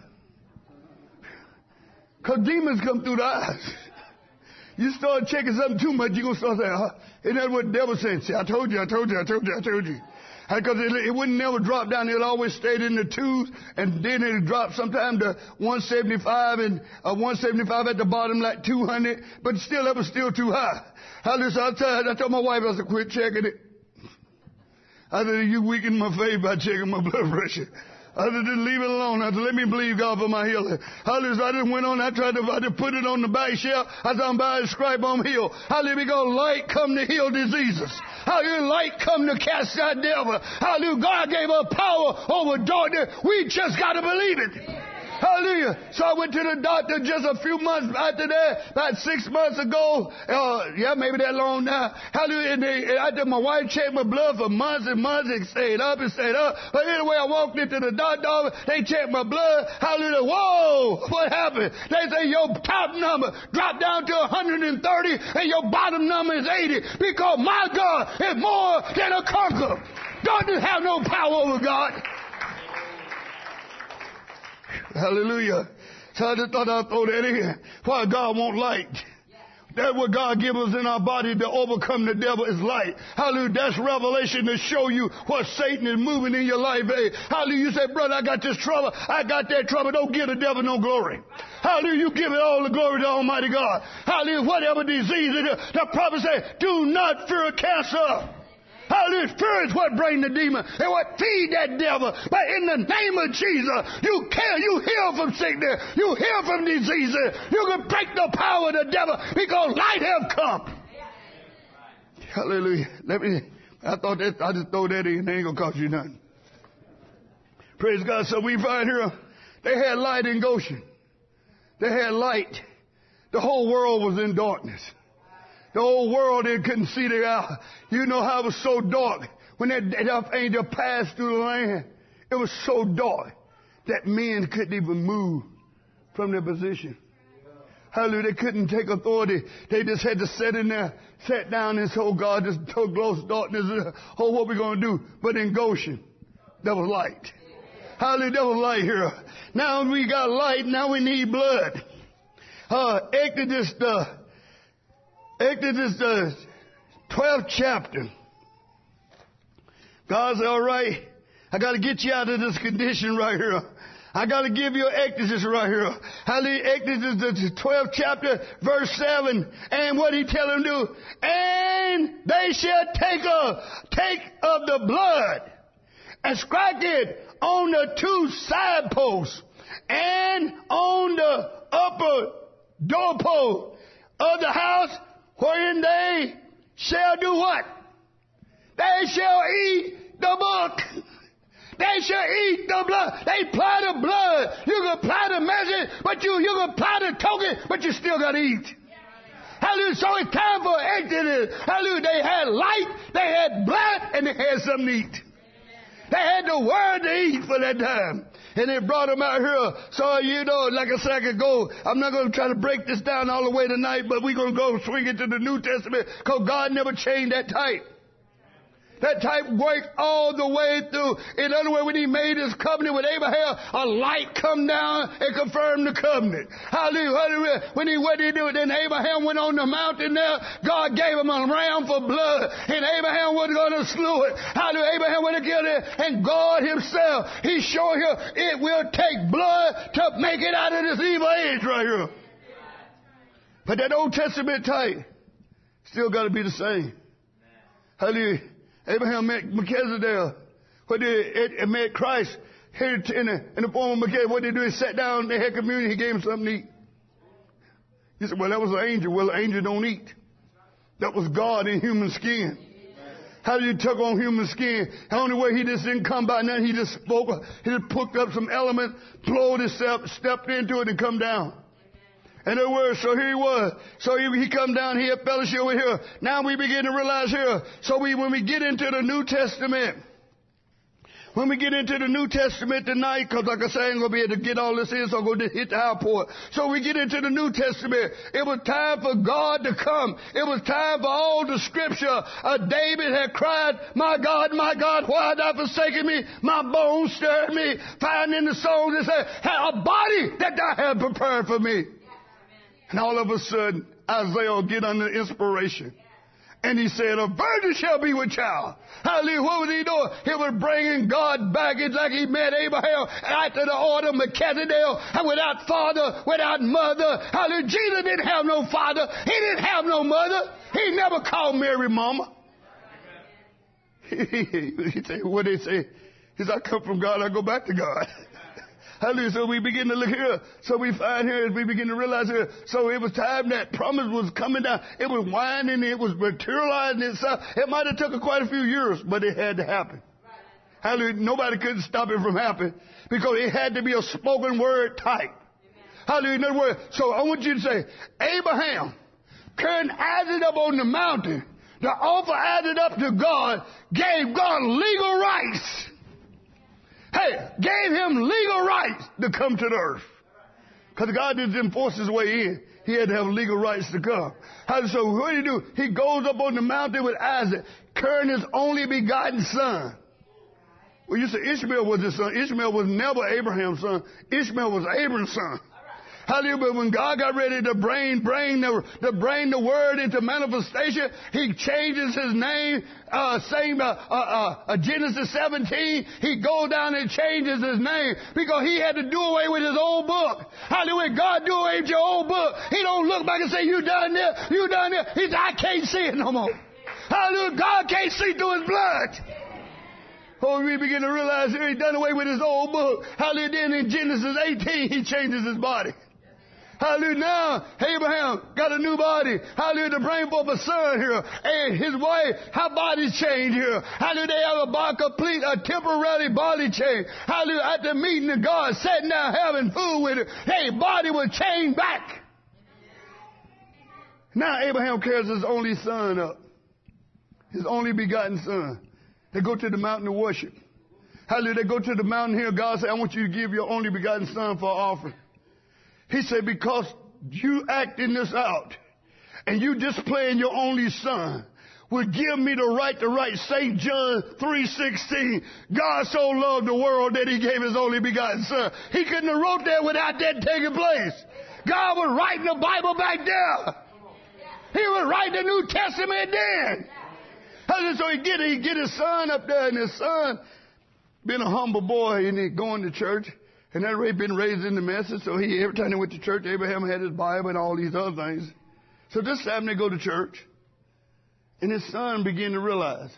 Cause demons come through the eyes. You start checking something too much, you're going to start saying, huh? Isn't that what the devil said? See, I told you, I told you, I told you, I told you. Because it, it wouldn't never drop down. It always stayed in the twos, and then it dropped sometime to one seventy-five, and uh, one seventy-five at the bottom, like two hundred. But still, that was still too high. I, so I, told, I told my wife, I said, quit checking it. I said, you weaken my faith by checking my blood pressure. I said, just leave it alone. I said, let me believe God for my healing. Hallelujah. I just went on. I tried to, I to put it on the back shelf. I said, I'm by the scribe, I'm healed. Hallelujah. Because light come to heal diseases. Hallelujah. Light come to cast out devil. Hallelujah. God gave us power over darkness. We just got to believe it. Hallelujah. So I went to the doctor just a few months after that, about six months ago. Uh, yeah, maybe that long now. Hallelujah. And they, after my wife checked my blood for months and months, it stayed up and stayed up. But anyway, I walked into the doctor office. They checked my blood. Hallelujah. Whoa, what happened? They say your top number dropped down to one hundred thirty and your bottom number is eighty because my God is more than a conqueror. God doesn't have no power over God. Hallelujah. So I just thought I'd throw that in. Why God won't light. That's what God gives us in our body to overcome the devil is light. Hallelujah. That's revelation to show you what Satan is moving in your life. Hey, hallelujah. You say, brother, I got this trouble. I got that trouble. Don't give the devil no glory. Hallelujah. You give it all the glory to Almighty God. Hallelujah. Whatever disease it is, the prophet said, do not fear cancer. Hallelujah. Fear is what brings the demon and what feed that devil. But in the name of Jesus, you can, you heal from sickness. You heal from diseases. You can break the power of the devil because light have come. Hallelujah. Let me, I thought that, I just throw that in. It ain't going to cost you nothing. Praise God. So we find here, they had light in Goshen. They had light. The whole world was in darkness. The whole world, they couldn't see the eye. You know how it was so dark. When that, that angel passed through the land, it was so dark that men couldn't even move from their position. Hallelujah. They couldn't take authority. They just had to sit in there, sat down and say, oh God, this gross darkness. Oh, what we going to do? But in Goshen, there was light. Hallelujah. There was light here. Now we got light. Now we need blood. Uh, Exodus, the Exodus, the twelfth chapter. God said, all right, I got to get you out of this condition right here. I got to give you Exodus right here. Hallelujah. Exodus, the twelfth chapter, verse seven. And what he tell them to do? And they shall take a, take of the blood and strike it on the two side posts and on the upper doorpost of the house, wherein they shall do what? They shall eat the book. They shall eat the blood. They apply the blood. You can apply the message, but you, you can apply the token, but you still got to eat. Hallelujah. So it's time for Exodus. Hallelujah. They had light, they had blood, and they had something to eat. They had the word to eat for that time. And they brought them out here. So, you know, like I said, I could go. I'm not going to try to break this down all the way tonight, but we're going to go swing it to the New Testament because God never changed that type. That type worked all the way through. In other words, when he made his covenant with Abraham, a light come down and confirmed the covenant. Hallelujah. Hallelujah. When he, what did he do? Then Abraham went on the mountain there. God gave him a ram for blood. And Abraham was going to slew it. Hallelujah. Abraham went to kill it. And God himself, he showed here it will take blood to make it out of this evil age right here. But that Old Testament type still got to be the same. Hallelujah. Abraham met Melchizedek, but it, it met Christ. here in the, in the form of Melchizedek. What did he do? He sat down, they had communion, he gave him something to eat. He said, well, that was an angel. Well, an angel don't eat. That was God in human skin. How did he took on human skin? The only way he just didn't come by nothing, he just spoke, he just picked up some element, blowed himself, stepped into it and come down. In other words, so here he was. So he, he come down here, fellowship over here. Now we begin to realize here. So we, when we get into the New Testament, when we get into the New Testament tonight, because like I say, I ain't going to be able to get all this in, so I'm going to hit the high point. So we get into the New Testament. It was time for God to come. It was time for all the scripture. Uh, David had cried, my God, my God, why hast thou forsaken me? My bones stirred me. Find in the songs that say, a body that thou hast prepared for me. And all of a sudden, Isaiah get under inspiration. And he said, a virgin shall be with child. Hallelujah. What was he doing? He was bringing God back. It's like he met Abraham after the order of Melchizedek, and without father, without mother. Hallelujah. Jesus didn't have no father. He didn't have no mother. He never called Mary mama. He said, what did he say? He said, I come from God, I go back to God. Hallelujah. So we begin to look here. So we find here, as we begin to realize here. So it was time that promise was coming down. It was winding. It was materializing itself. It might have took quite a few years, but it had to happen. Hallelujah. Nobody could stop it from happening because it had to be a spoken word type. Hallelujah. In other words, so I want you to say, Abraham carrying Isaac up on the mountain to offer Isaac up to God, gave God legal rights. Hey, gave him legal rights to come to the earth. Because God didn't force his way in. He had to have legal rights to come. So what did he do? He goes up on the mountain with Isaac, carrying his only begotten son. Well, you say Ishmael was his son. Ishmael was never Abraham's son. Ishmael was Abraham's son. Hallelujah. But when God got ready to bring, bring the, to bring the word into manifestation, he changes his name, uh, saying, uh, uh, uh, Genesis seventeen, he goes down and changes his name because he had to do away with his old book. Hallelujah. God do away with your old book. He don't look back and say, you done there, you done there. He said, I can't see it no more. Hallelujah. God can't see through his blood. Oh, we begin to realize here he done away with his old book. Hallelujah. Then in Genesis eighteen, he changes his body. Hallelujah. Now, Abraham got a new body. Hallelujah. To bring forth a son here. And his wife, her body's changed here. Hallelujah. They have a body complete, a temporary body change. Hallelujah. At the meeting of God, sitting down having food with her, hey, body was changed back. Now Abraham carries his only son up. His only begotten son. They go to the mountain to worship. Hallelujah. They go to the mountain here. God said, I want you to give your only begotten son for an offering. He said, because you acting this out and you displaying your only son will give me the right to write Saint John three sixteen. God so loved the world that he gave his only begotten son. He couldn't have wrote that without that taking place. God was writing the Bible back there. He was writing the New Testament then. So he get, he get his son up there, and his son been a humble boy and he going to church. And that already been raised in the message, so he every time they went to church, Abraham had his Bible and all these other things. So this time they go to church, and his son began to realize,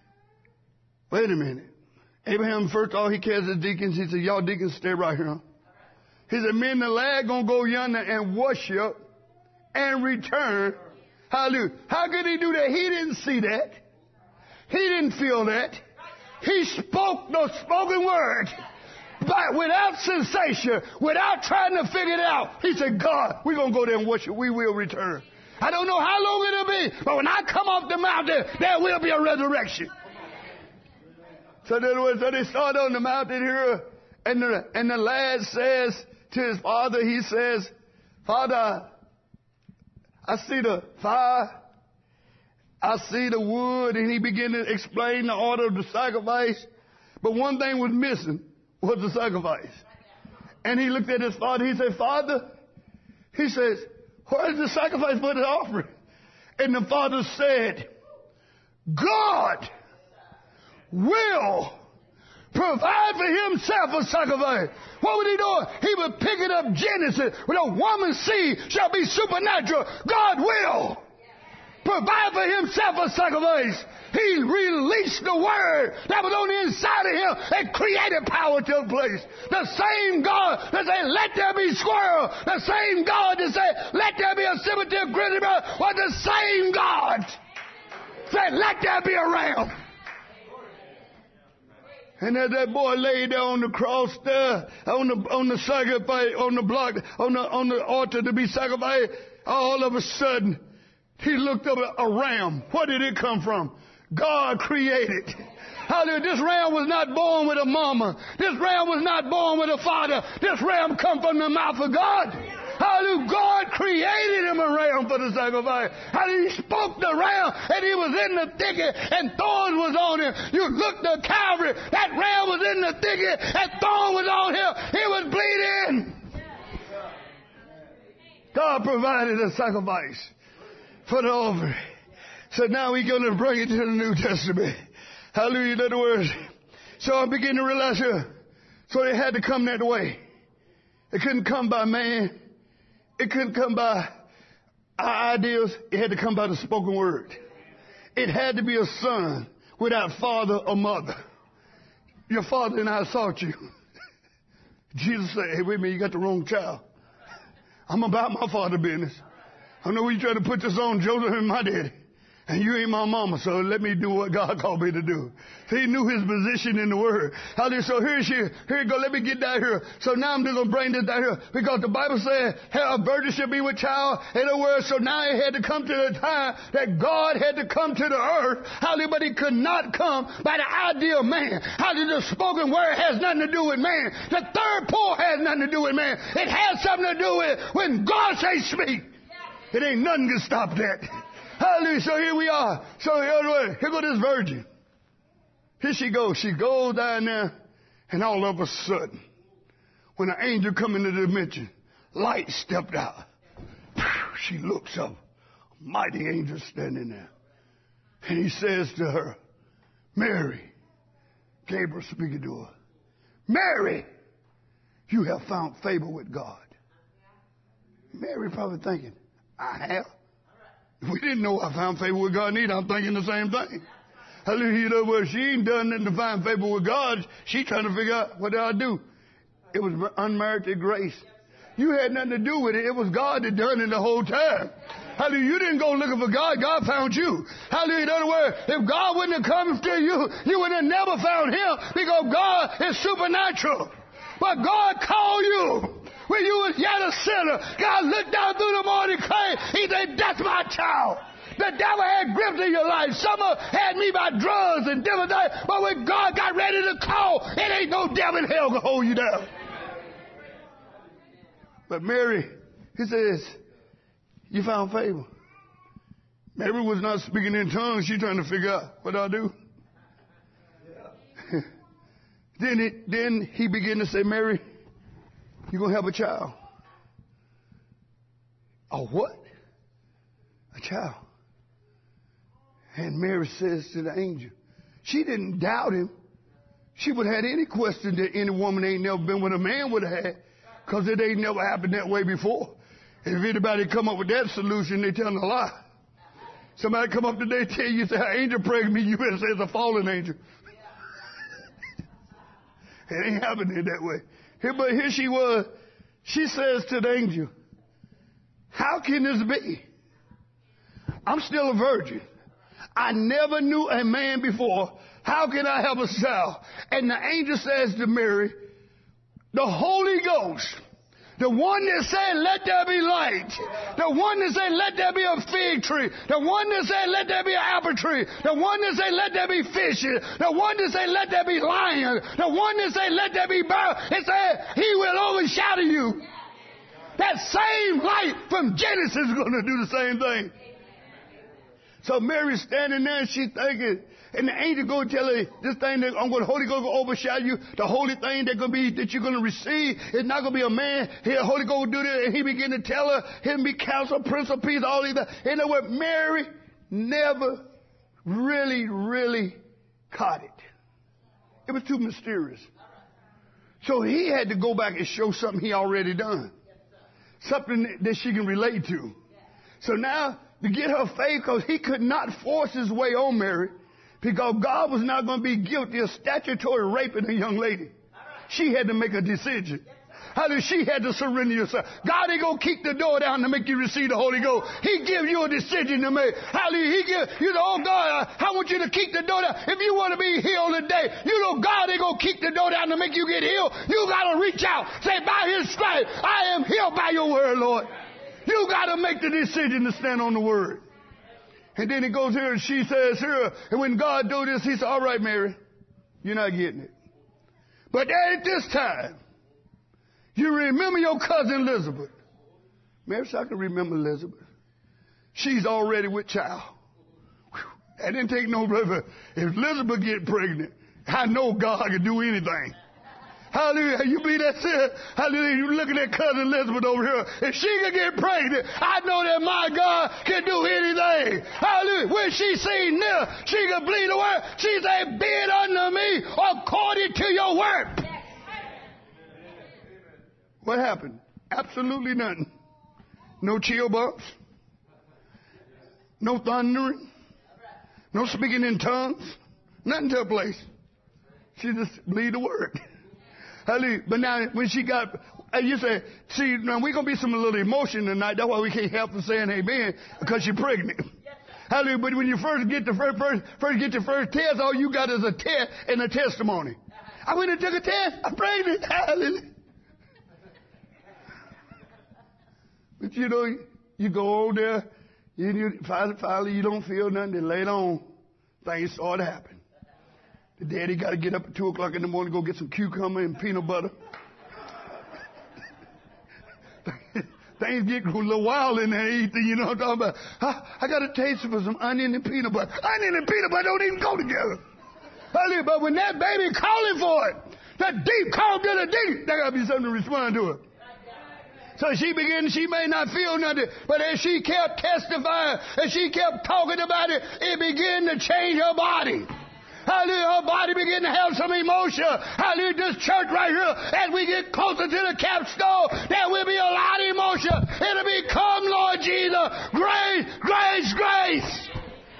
wait a minute. Abraham, first of all, he carries his deacons. He said, y'all deacons stay right here. He said, me and the lad gonna go yonder and worship and return. Hallelujah. How could he do that? He didn't see that. He didn't feel that. He spoke the spoken word. But without sensation, without trying to figure it out, he said, God, we're going to go there and worship. We will return. I don't know how long it'll be, but when I come off the mountain, there will be a resurrection. So in other words, so they start on the mountain here, and the, and the lad says to his father, he says, Father, I see the fire, I see the wood, and he began to explain the order of the sacrifice. But one thing was missing. Was the sacrifice. And he looked at his father. He said, Father, he says, where's the sacrifice for the offering? And the father said, God will provide for himself a sacrifice. What was he doing? He was picking up Genesis. When a woman's seed shall be supernatural, God will. provide for himself a sacrifice. He released the word that was on the inside of him and created power to a place. The same God that said, let there be squirrel. The same God that said, let there be a cemetery grizzly bear was the same God. Said, let there be a ram. And as that boy lay there on the cross there, on the on the sacrifice, on the block, on the on the altar to be sacrificed, all of a sudden he looked up at a ram. Where did it come from? God created. Hallelujah. This ram was not born with a mama. This ram was not born with a father. This ram come from the mouth of God. Hallelujah. God created him a ram for the sacrifice. Hallelujah. He spoke the ram and he was in the thicket and thorns was on him. You looked at Calvary. That ram was in the thicket and thorn was on him. He was bleeding. God provided a sacrifice for the offering. So now we're going to bring it to the New Testament. Hallelujah. In other words, so I begin to realize here, so it had to come that way. It couldn't come by man. It couldn't come by our ideas. It had to come by the spoken word. It had to be a son without father or mother. Your father and I sought you. Jesus said, hey, wait a minute, you got the wrong child. I'm about my father's business. I know you try to put this on Joseph and my daddy. And you ain't my mama, so let me do what God called me to do. So he knew his position in the word. Hallelujah. So here's here. Here you go. Let me get down here. So now I'm just going to bring this down here. Because the Bible said, a virgin shall be with child. In other words, so now it had to come to the time that God had to come to the earth. Hallelujah. But he could not come by the idea of man. Hallelujah. The spoken word has nothing to do with man. The third pull has nothing to do with man. It has something to do with when God says speak. It ain't nothing to stop that. Hallelujah. So here we are. So here, here go this virgin. Here she goes. She goes down there, and all of a sudden, when an angel come into the dimension, light stepped out. She looks up. A mighty angel standing there. And he says to her, Mary, Gabriel speaking to her, Mary, you have found favor with God. Mary probably thinking, I have. We didn't know I found favor with God neither. I'm thinking the same thing. Hallelujah. You know, well, she ain't done nothing to find favor with God. She trying to figure out, what did I do? It was unmerited grace. You had nothing to do with it. It was God that done it the whole time. Hallelujah. You didn't go looking for God. God found you. Hallelujah. In other words, if God wouldn't have come to you, you would have never found him because God is supernatural. But God called you. When you was yet a sinner, God looked down through the morning cloud. He said, that's my child. The devil had gripped in your life. Some of had me by drugs and different things. But when God got ready to call, it ain't no devil in hell can hold you down. But Mary, he says, you found favor. Mary was not speaking in tongues. She's trying to figure out, what do I do? Yeah. then, it, then he began to say, Mary, you're going to have a child. A what? A child. And Mary says to the angel, she didn't doubt him. She would have had any question that any woman ain't never been with a man would have had, because it ain't never happened that way before. And if anybody come up with that solution, they telling a lie. Somebody come up today and tell you, say, an angel pregnant me, you better say it's a fallen angel. It ain't happening that way. Here, but here she was. She says to the angel, how can this be? I'm still a virgin. I never knew a man before. How can I have a child? And the angel says to Mary, the Holy Ghost, the one that said, let there be light. The one that said, let there be a fig tree. The one that said, let there be an apple tree. The one that said, let there be fishes. The one that said, let there be lions. The one that said, let there be birds. It said, he will overshadow you. That same light from Genesis is going to do the same thing. So Mary's standing there and she's thinking, and the angel go tell her, this thing that I'm going to, Holy Ghost will overshadow you. The holy thing that going to be, that you're going to receive is not going to be a man. Here, Holy Ghost will do this. And he began to tell her, him be counsel, Prince of Peace, all these things. In other words, Mary never really, really caught it. It was too mysterious. So he had to go back and show something he already done. Something that she can relate to. So now to get her faith because he could not force his way on Mary because God was not going to be guilty of statutory raping a young lady. She had to make a decision. Hallelujah. She had to surrender yourself. God ain't going to kick the door down to make you receive the Holy Ghost. He give you a decision to make. Hallelujah. He give you know, oh God, I want you to kick the door down. If you want to be healed today, you know God ain't going to kick the door down to make you get healed. You got to reach out. Say, by his stripes, I am healed by your word, Lord. You got to make the decision to stand on the word. And then it goes here and she says here, and when God do this, he said, all right, Mary, you're not getting it. But at this time, you remember your cousin Elizabeth. Mary said, I can remember Elizabeth. She's already with child. Whew. That didn't take no brother. If Elizabeth get pregnant, I know God can do anything. Hallelujah. You believe that said? Hallelujah. You looking at cousin Elizabeth over here. If she can get pregnant, I know that my God can do anything. Hallelujah. When she seen this, she can believe the word. She said, be it unto me according to your word. What happened? Absolutely nothing. No chill bumps. No thundering. No speaking in tongues. Nothing took place. She just believed the word. Hallelujah. But now when she got, you say, see, now we're going to be some little emotion tonight. That's why we can't help from saying amen, because you're pregnant. Hallelujah. But when you first get the first, first, first get your first test, all you got is a test and a testimony. I went and took a test. I'm pregnant. Hallelujah. But you know, you go over there, you, you finally, finally you don't feel nothing, then later on, things start to happen. The daddy got to get up at two o'clock in the morning, go get some cucumber and peanut butter. Things get a little wild in there, you know what I'm talking about. I, I got a taste for some onion and peanut butter. Onion and peanut butter don't even go together. Hallelujah. But when that baby calling for it, that deep call to the deep, there got to be something to respond to it. So she began, she may not feel nothing, but as she kept testifying, as she kept talking about it, it began to change her body. Hallelujah, her body began to have some emotion. Hallelujah, this church right here, as we get closer to the capstone, there will be a lot of emotion. It'll be, come Lord Jesus, grace, grace, grace.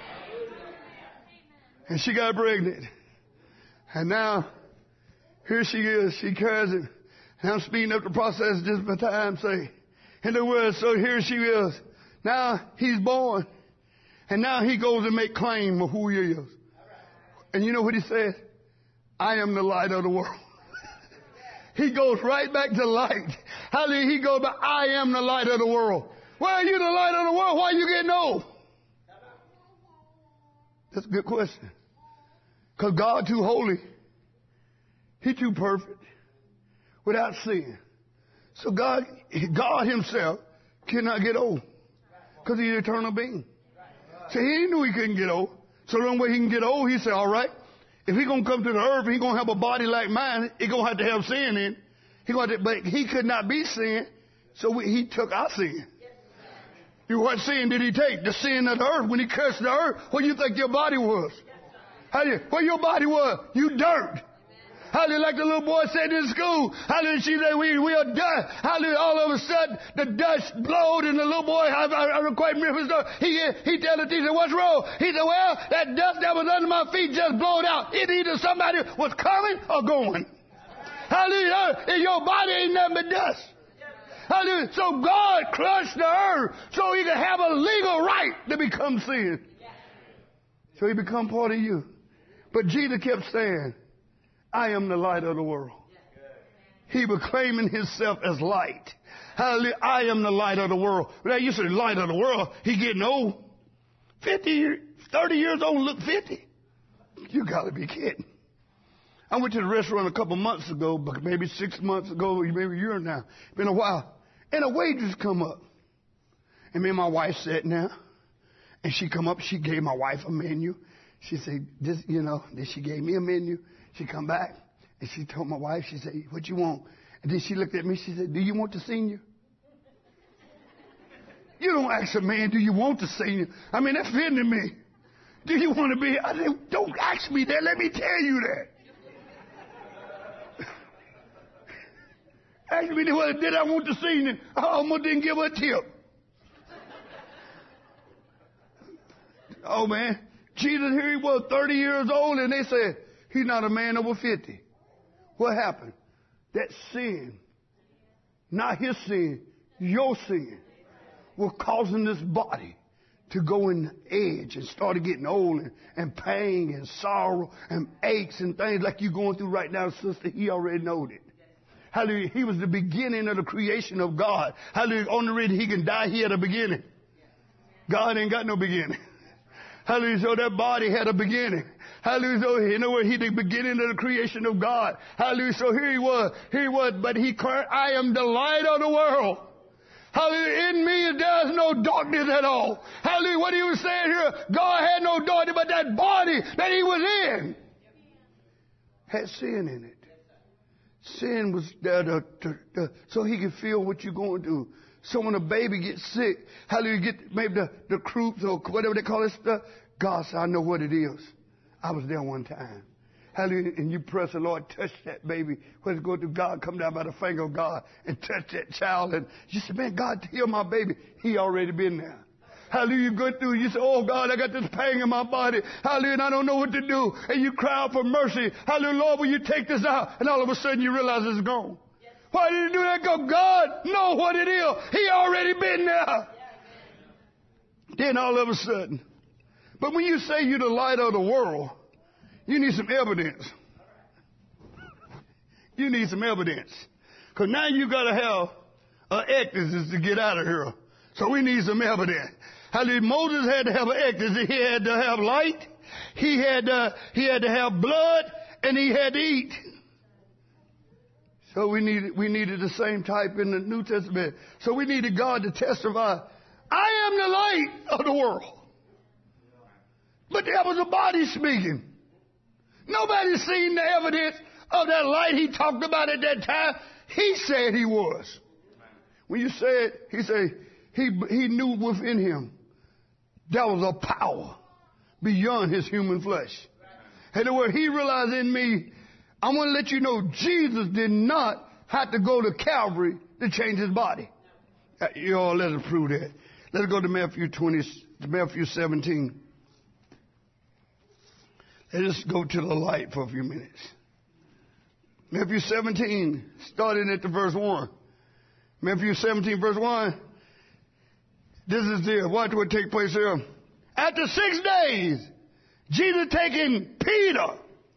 And she got pregnant. And now, here she is, she carries it. And I'm speeding up the process just by time, say. In the words, so here she is. Now he's born. And now he goes and make claim of who he is. And you know what he says? I am the light of the world. He goes right back to light. Hallelujah. He goes back, I am the light of the world. Why are you the light of the world? Why are you getting old? That's a good question. Because God too holy. He too perfect. Without sin. So God, God himself cannot get old. Because he's an eternal being. So he knew he couldn't get old. So the only way he can get old, he said, all right, if he's going to come to the earth, he's going to have a body like mine, he's going to have to have sin in. He going to, but he could not be sin, so we, he took our sin. You, what sin did he take? The sin of the earth. When he cursed the earth, what do you think your body was? How do you, what your body was? You dirt. Hallelujah, like the little boy said in school. Hallelujah, she said, we, we are dust. Hallelujah, all of a sudden, the dust blowed, and the little boy, I, I, I don't quite remember his story. He, he tell the teacher, what's wrong? He said, well, that dust that was under my feet just blowed out. It either somebody was coming or going. Hallelujah, and your body ain't nothing but dust. Hallelujah, so God crushed the earth so he could have a legal right to become sin. So he become part of you. But Jesus kept saying, I am the light of the world. He was claiming himself as light. Hallelujah. I am the light of the world. Now you say light of the world. He getting old. fifty, thirty years old and look fifty. You got to be kidding. I went to the restaurant a couple months ago, maybe six months ago, maybe a year now. It's been a while. And a waitress come up. And me and my wife sat now. And she come up. She gave my wife a menu. She said, this, you know, then she gave me a menu. She come back, and she told my wife, she said, what you want? And then she looked at me, she said, do you want the senior? You don't ask a man, do you want the senior? I mean, that offended me. Do you want to be? I said, don't ask me that. Let me tell you that. Ask me, well, did I want the senior? I almost didn't give her a tip. Oh, man. Jesus, here he was, thirty years old, and they said, he's not a man over fifty. What happened? That sin, not his sin, your sin, was causing this body to go in edge and started getting old and, and pain and sorrow and aches and things like you're going through right now, sister. He already knowed it. Hallelujah. He was the beginning of the creation of God. Hallelujah. On the reason he can die, he had a beginning. God ain't got no beginning. Hallelujah. So that body had a beginning. Hallelujah. So you know what? He the beginning of the creation of God. Hallelujah. So here he was. Here he was. But he cried, I am the light of the world. Hallelujah. In me there is no darkness at all. Hallelujah. What he was saying here, God had no darkness, but that body that he was in had sin in it. Sin was there to, to, to, so he could feel what you're going through. So when a baby gets sick, hallelujah, get maybe the, the croups or whatever they call it stuff, God said, I know what it is. I was there one time. Hallelujah. And you press the Lord, touch that baby. When it's going through, God come down by the finger of God and touch that child. And you say, man, God, heal my baby. He already been there. Hallelujah. You go through, you say, oh God, I got this pain in my body. Hallelujah. And I don't know what to do. And you cry out for mercy. Hallelujah. Lord, will you take this out? And all of a sudden you realize it's gone. Why did he do that? Because God know what it is. He already been there. Then all of a sudden. But when you say you're the light of the world, you need some evidence. You need some evidence. Because now you got to have an exorcist to get out of here. So we need some evidence. Hallelujah. Moses had to have an exorcist. He had to have light. He had to, he had to have blood. And he had to eat. So we needed, we needed the same type in the New Testament. So we needed God to testify, I am the light of the world. But that was a body speaking. Nobody's seen the evidence of that light he talked about at that time. He said he was. When you said, he said, he, he knew within him there was a power beyond his human flesh. And the word he realized in me, I want to let you know Jesus did not have to go to Calvary to change his body. You all let us prove that. Let's go to Matthew twenty, Matthew seventeen. Let's go to the light for a few minutes. Matthew seventeen, starting at the verse one. Matthew seventeen, verse one. This is there. Watch what take place here. After six days, Jesus taking Peter,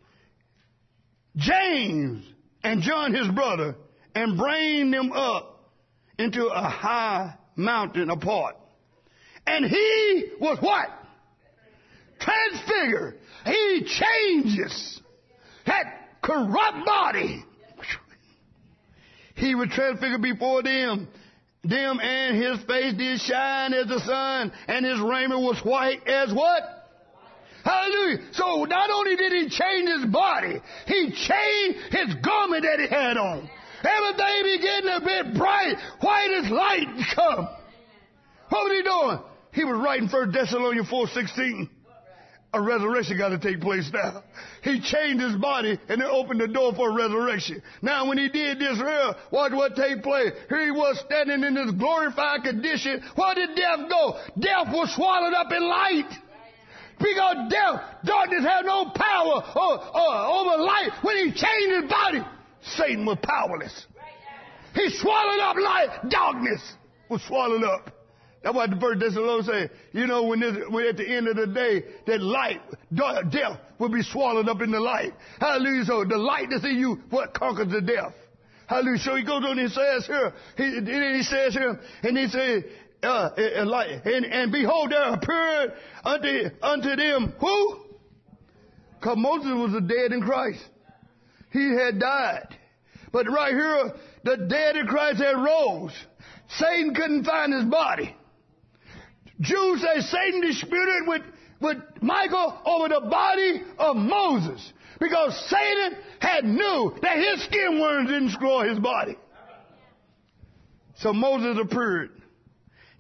James, and John his brother, and bringing them up into a high mountain apart. And he was what? Transfigured. He changes that corrupt body. He was transfigured before them. Them and his face did shine as the sun, and his raiment was white as what? Hallelujah. So not only did he change his body, he changed his garment that he had on. Everything began to be bright, white as light come. What was he doing? He was writing First Thessalonians four sixteen. A resurrection got to take place now. He changed his body and it opened the door for a resurrection. Now when he did this here, watch what take place. Here he was standing in this glorified condition. Where did death go? Death was swallowed up in light. Because death, darkness had no power or, or, over light. When he changed his body, Satan was powerless. He swallowed up light. Darkness was swallowed up. That's why the First Thessalonians say, you know, when, this, when at the end of the day, that light, dark, death will be swallowed up in the light. Hallelujah. So the light that's in you, what conquers the death? Hallelujah. So he goes on and he says here, he, then he says here, and he says, uh, and, light, and, and behold, there appeared unto, unto them, who? Because Moses was dead in Christ. He had died. But right here, the dead in Christ had rose. Satan couldn't find his body. Jews say Satan disputed with, with Michael over the body of Moses because Satan had knew that his skin worms didn't destroy his body. So Moses appeared.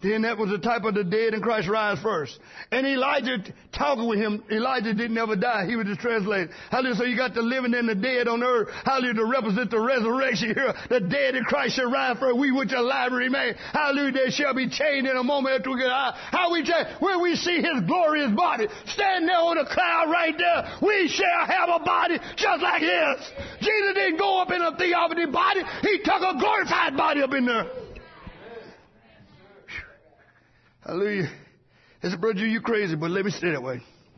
Then that was the type of the dead in Christ rise first. And Elijah t- talking with him, Elijah didn't ever die. He was just translated. Hallelujah. So you got the living and the dead on earth. Hallelujah. To represent the resurrection here. The dead in Christ shall rise first. We which are alive remain. Hallelujah. They shall be changed in a moment after we get out. How we change? When we see his glorious body stand there on the cloud right there, we shall have a body just like his. Jesus didn't go up in a theophany body. He took a glorified body up in there. Hallelujah. I said, brother, you crazy, but let me stay that way.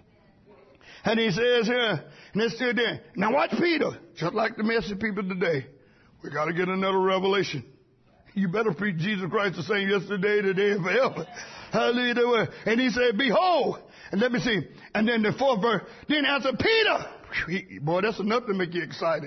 And he says here, and it's still there. Now watch Peter. Just like the message people today. We got to get another revelation. You better preach Jesus Christ the same yesterday, today, and forever. Hallelujah. And he said, behold. And let me see. And then the fourth verse. Then answered Peter. He, boy, that's enough to make you excited.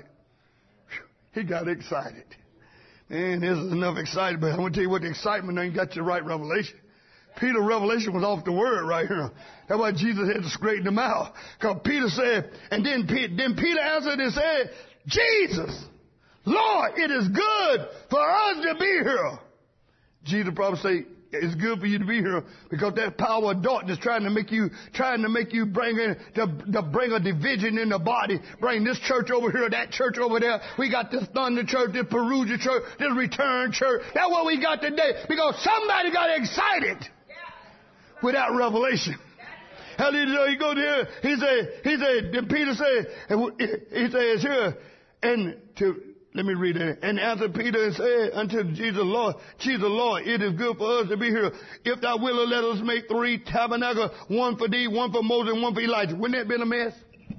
He got excited. Man, this is enough excited. But I want to tell you what the excitement ain't got your right revelation. Peter's revelation was off the word right here. That's why Jesus had to straighten him out. Because Peter said, and then Peter, then Peter answered and said, Jesus, Lord, it is good for us to be here. Jesus probably say, it's good for you to be here because that power of darkness trying to make you, trying to make you bring in, to, to bring a division in the body. Bring this church over here, that church over there. We got this Thunder Church, this Perugia Church, this Return Church. That's what we got today because somebody got excited. Without revelation. Hallelujah. He go there. He said, he said, then Peter said, he says here, and to, let me read it. And answered Peter and said unto Jesus, Lord, Jesus, Lord, it is good for us to be here. If thou wilt, let us make three tabernacles, one for thee, one for Moses, and one for Elijah. Wouldn't that have been a mess?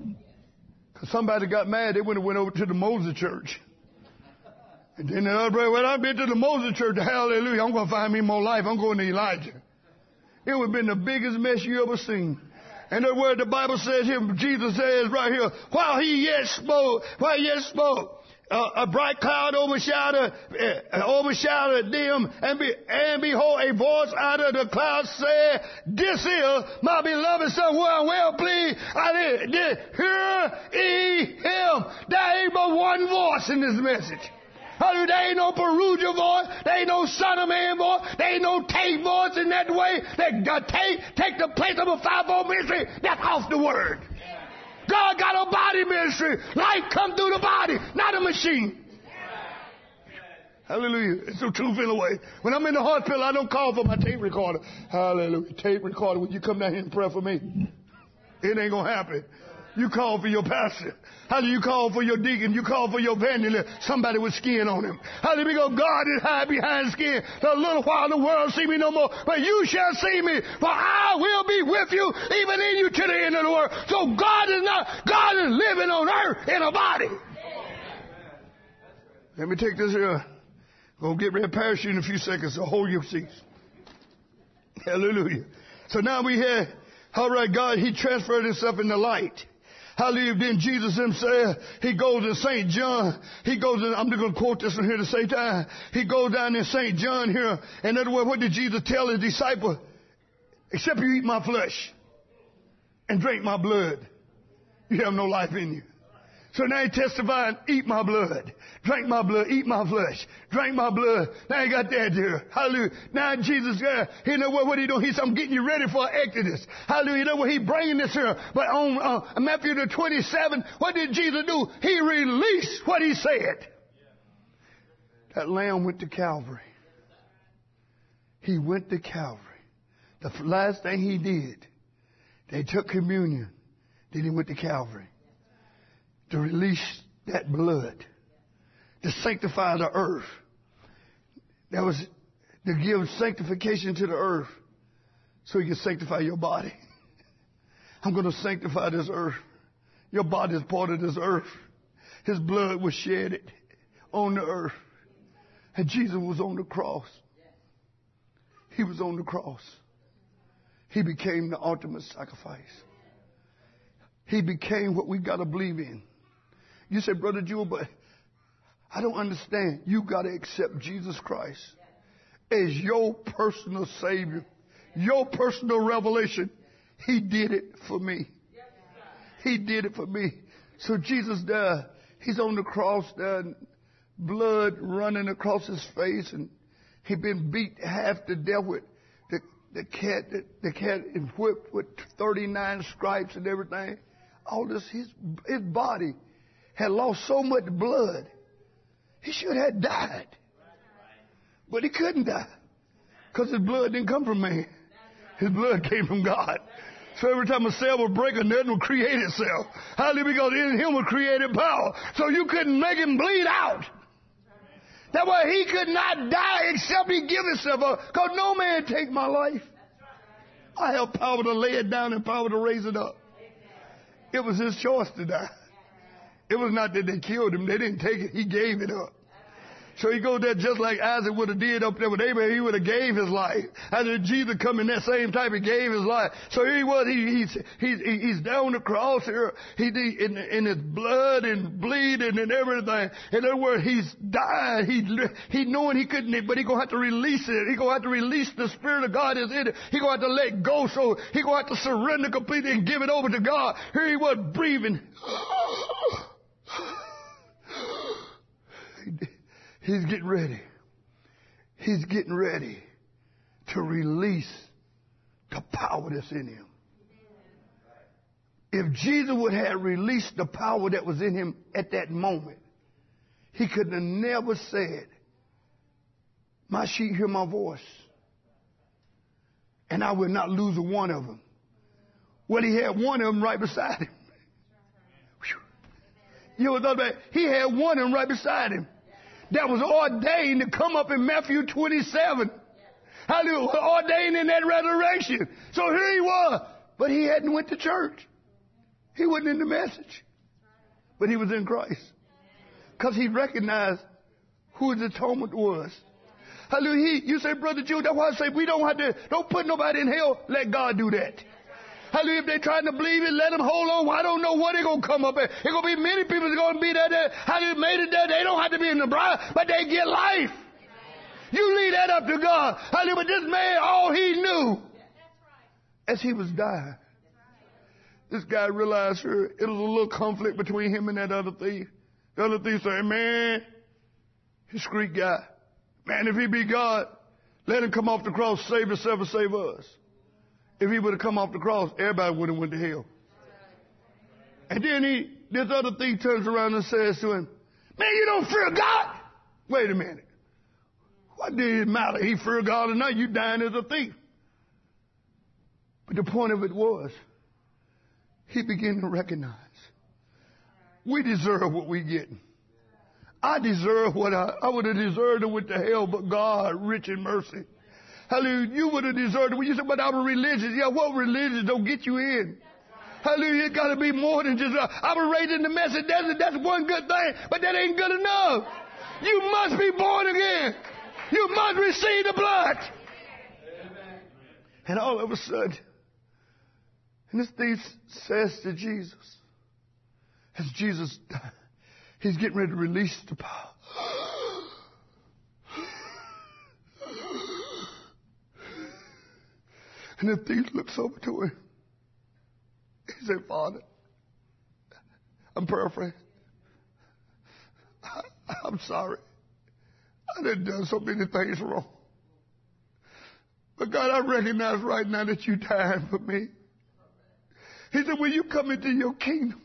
Because somebody got mad. They went, went over to the Moses church. And then the other brother, well, I've been to the Moses church. Hallelujah. I'm going to find me more life. I'm going to Elijah. It would have been the biggest mess you ever seen. And the word the Bible says here, Jesus says right here, while he yet spoke, while he yet spoke, uh, a bright cloud overshadowed, uh, overshadowed them, and, be, and behold, a voice out of the cloud said, this is my beloved son, who I'm well pleased. I did, did hear ye him. There ain't but one voice in this message. Hallelujah. There ain't no Perugia voice. There ain't no Son of Man voice. There ain't no Tate voice in that way. That uh, Tate take the place of a fivefold ministry. That's off the word. God got a body ministry. Life come through the body, not a machine. Hallelujah. It's the truth in a way. When I'm in the hospital, I don't call for my tape recorder. Hallelujah. Tape recorder, would you come down here and pray for me? It ain't going to happen. You call for your pastor. How do you call for your deacon? You call for your evangelist. Somebody with skin on him. How do we go? God is hide behind skin. For a little while the world see me no more. But you shall see me. For I will be with you, even in you to the end of the world. So God is not, God is living on earth in a body. Let me take this here. Gonna get ready to parachute in a few seconds. So hold your seats. Hallelujah. So now we have, all right, God, he transferred himself in the light. Hallelujah. Then Jesus himself, he goes to Saint John. He goes in, I'm just going to quote this one here to save time. He goes down in Saint John here. In other words, what did Jesus tell his disciple? Except you eat my flesh and drink my blood, you have no life in you. So now he testified, eat my blood, drink my blood, eat my flesh, drink my blood. Now he got that here. Hallelujah. Now Jesus, uh, he know what, what he doing. He said, I'm getting you ready for Exodus. Hallelujah. You know what he bringing this here. But on uh, Matthew the twenty-seventh, what did Jesus do? He released what he said. That lamb went to Calvary. He went to Calvary. The last thing he did, they took communion. Then he went to Calvary to release that blood, to sanctify the earth. That was to give sanctification to the earth so you can sanctify your body. I'm going to sanctify this earth. Your body is part of this earth. His blood was shed on the earth. And Jesus was on the cross. He was on the cross. He became the ultimate sacrifice. He became what we got to believe in. You say, Brother Jewel, but I don't understand. You got to accept Jesus Christ as your personal Savior, your personal revelation. He did it for me. He did it for me. So Jesus died. He's on the cross there, and blood running across his face, and he'd been beat half to death with the cat, the, the cat is whipped with thirty-nine stripes and everything. All this, his, his body had lost so much blood. He should have died. But he couldn't die. Because his blood didn't come from man. His blood came from God. So every time a cell would break, another would create itself. Hallelujah, because in him was created power. So you couldn't make him bleed out. That way he could not die except he give himself up. Because no man take my life. I have power to lay it down and power to raise it up. It was his choice to die. It was not that they killed him. They didn't take it. He gave it up. So he goes there just like Isaac would have did up there with Abraham. He would have gave his life. And Jesus come in that same time, he gave his life. So here he was. He, he's, he's, he's down the cross here. He, in, in his blood and bleeding and everything. In other words, he's died. He, he knowing he couldn't, but he going to have to release it. He going to have to release the Spirit of God is in it. He going to have to let go. So he going to have to surrender completely and give it over to God. Here he was breathing. He's getting ready. He's getting ready to release the power that's in him. If Jesus would have released the power that was in him at that moment, he could have never said, my sheep hear my voice, and I will not lose one of them. Well, he had one of them right beside him. You ever thought about it? He had one of them right beside him. That was ordained to come up in Matthew twenty-seven. Hallelujah. Ordained in that resurrection. So here he was. But he hadn't went to church. He wasn't in the message. But he was in Christ. Because he recognized who his atonement was. Hallelujah. He, you say, Brother Jude, that's why I say we don't have to, don't put nobody in hell. Let God do that. Hallelujah. If they're trying to believe it, let them hold on. I don't know what they're going to come up at. There's going to be many people that's going to be there. there. Hallelujah. Made it there. They don't have to be in the bride, but they get life. You leave that up to God. Hallelujah. But this man, all he knew as he was dying, this guy realized here it was a little conflict between him and that other thief. The other thief said, man, he's a street guy. Man, if he be God, let him come off the cross, save himself and save us. If he would have come off the cross, everybody would have went to hell. And then he, this other thief turns around and says to him, man, you don't fear God? Wait a minute. What did it matter? He feared God or not? You dying as a thief. But the point of it was, he began to recognize we deserve what we get. I deserve what I, I would have deserved to went to hell, but God, rich in mercy. Hallelujah. You would have deserved it. When you say, but I'm religious. Yeah, what religion don't get you in? Hallelujah. It got to be more than just, uh, I was raised in the message. That's, that's one good thing, but that ain't good enough. You must be born again. You must receive the blood. And all of a sudden, and this thief says to Jesus, as Jesus died, he's getting ready to release the power. And the thief looks over to him. He said, Father, I'm paraphrasing. I, I'm sorry. I done done so many things wrong. But God, I recognize right now that you died for me. He said, when you come into your kingdom,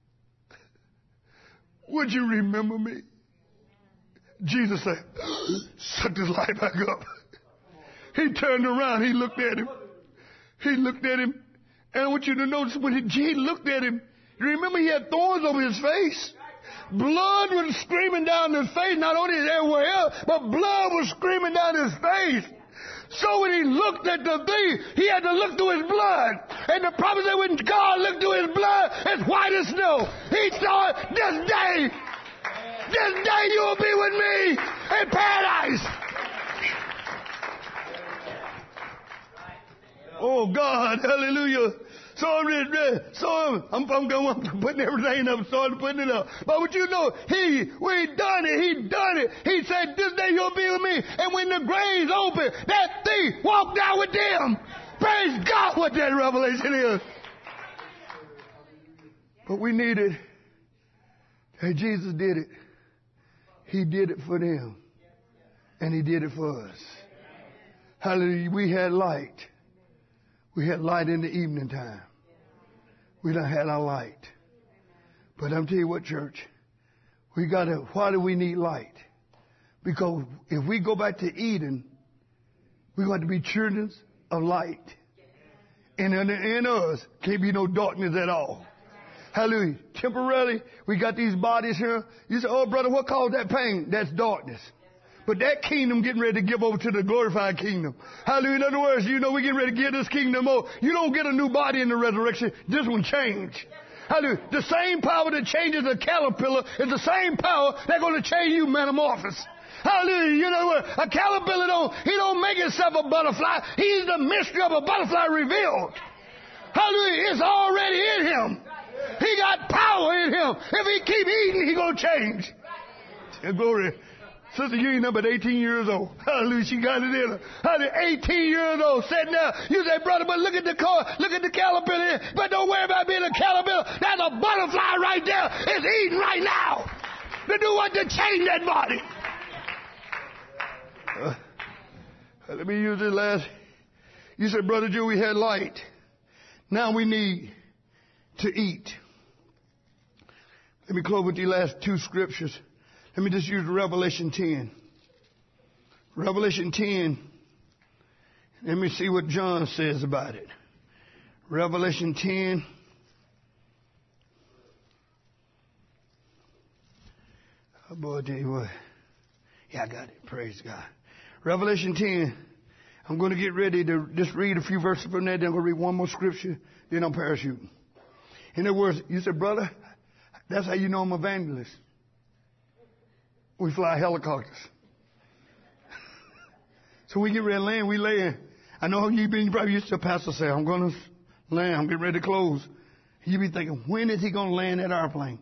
would you remember me? Jesus said, shut this light back up. He turned around. He looked at him. He looked at him. And I want you to notice when he, he looked at him, you remember he had thorns over his face? Blood was screaming down his face, not only everywhere else, but blood was screaming down his face. So when he looked at the thief, he had to look through his blood. And the prophet said when God looked through his blood, it's white as snow. He saw it this day. This day you will be with me in paradise. Oh God, hallelujah. So I'm, so I'm, I'm going, I'm putting everything up, started putting it up. But what you know, he, we done it, he done it. He said, this day you'll be with me. And when the graves opened, that thief walked out with them. Praise God what that revelation is. But we need it. Hey, Jesus did it. He did it for them. And he did it for us. Hallelujah. We had light. We had light in the evening time. We done had our light. But I'm telling you what, church, we got to, why do we need light? Because if we go back to Eden, we're going to be children of light. And in, in us can't be no darkness at all. Hallelujah. Temporarily, we got these bodies here. You say, oh, brother, what caused that pain? That's darkness. But that kingdom getting ready to give over to the glorified kingdom. Hallelujah. In other words, you know, we're getting ready to give this kingdom over. You don't get a new body in the resurrection. This one changed. Hallelujah. The same power that changes a caterpillar is the same power that's going to change you, metamorphosis. Hallelujah. You know, a caterpillar don't, he don't make himself a butterfly. He's the mystery of a butterfly revealed. Hallelujah. It's already in him. He got power in him. If he keep eating, he going to change. Glory. Sister, you ain't number eighteen years old. Hallelujah. She got it in her. Hallelujah. eighteen years old. Sitting there. You say, brother, but look at the car. Look at the caterpillar. But don't worry about being a caterpillar. That's a butterfly right there. It's eating right now. To do what? To change that body. Uh, let me use this last. You said, Brother Joe, we had light. Now we need to eat. Let me close with these last two scriptures. Let me just use Revelation ten. Revelation ten. Let me see what John says about it. Revelation ten. Oh boy, I tell you what. Yeah, I got it. Praise God. Revelation ten. I'm going to get ready to just read a few verses from there. Then I'm going to read one more scripture. Then I'm parachuting. In other words, you said, brother, that's how you know I'm an evangelist. We fly helicopters. So we get ready to land, we land. I know you been probably used to a pastor say, I'm going to land, I'm getting ready to close. You be thinking, when is he going to land that airplane?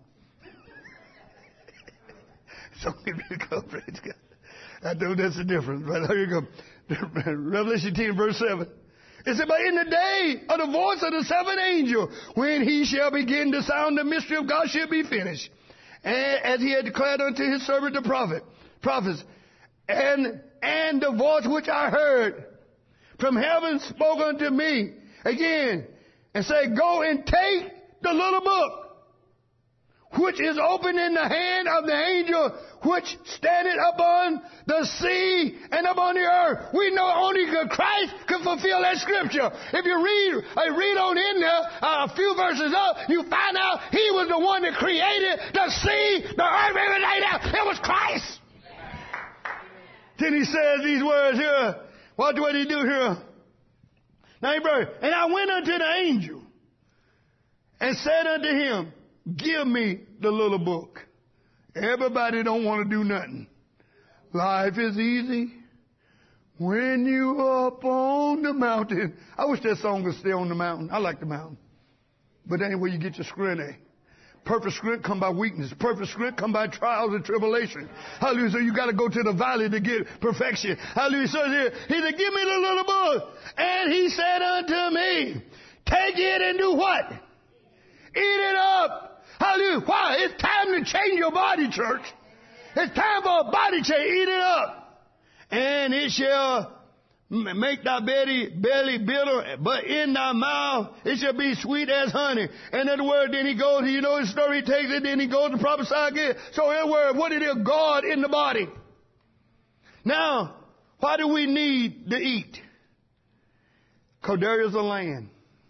So we get ready to go, praise God. I know that's the difference, but here you go. Revelation ten, verse seven. It said, but in the day of the voice of the seventh angel, when he shall begin to sound, the mystery of God shall be finished. And as he had declared unto his servant the prophet, prophets, and and the voice which I heard from heaven spoke unto me again, and said, go and take the little book, which is open in the hand of the angel, which standeth upon the sea and upon the earth. We know only Christ can fulfill that scripture. If you read, uh, read on in there, uh, a few verses up, you find out he was the one that created the sea, the earth, everything else. It was Christ. Then he says these words here. Watch what he do here. Now, brother, and I went unto the angel and said unto him, give me the little book. Everybody don't want to do nothing. Life is easy when you up on the mountain. I wish that song would stay on the mountain. I like the mountain. But that ain't where you get your strength at. Perfect strength come by weakness. Perfect strength come by trials and tribulation. Hallelujah. So you got to go to the valley to get perfection. Hallelujah. So here, he said, give me the little book. And he said unto me, take it and do what? Eat it up. Hallelujah. Why? It's time to change your body, church. It's time for a body change. Eat it up. And it shall make thy belly, belly bitter, but in thy mouth it shall be sweet as honey. And in the word, then he goes, you know his story, he takes it, then he goes to prophesy again. So in the word, what it is? God in the body. Now, why do we need to eat? Because there is a land.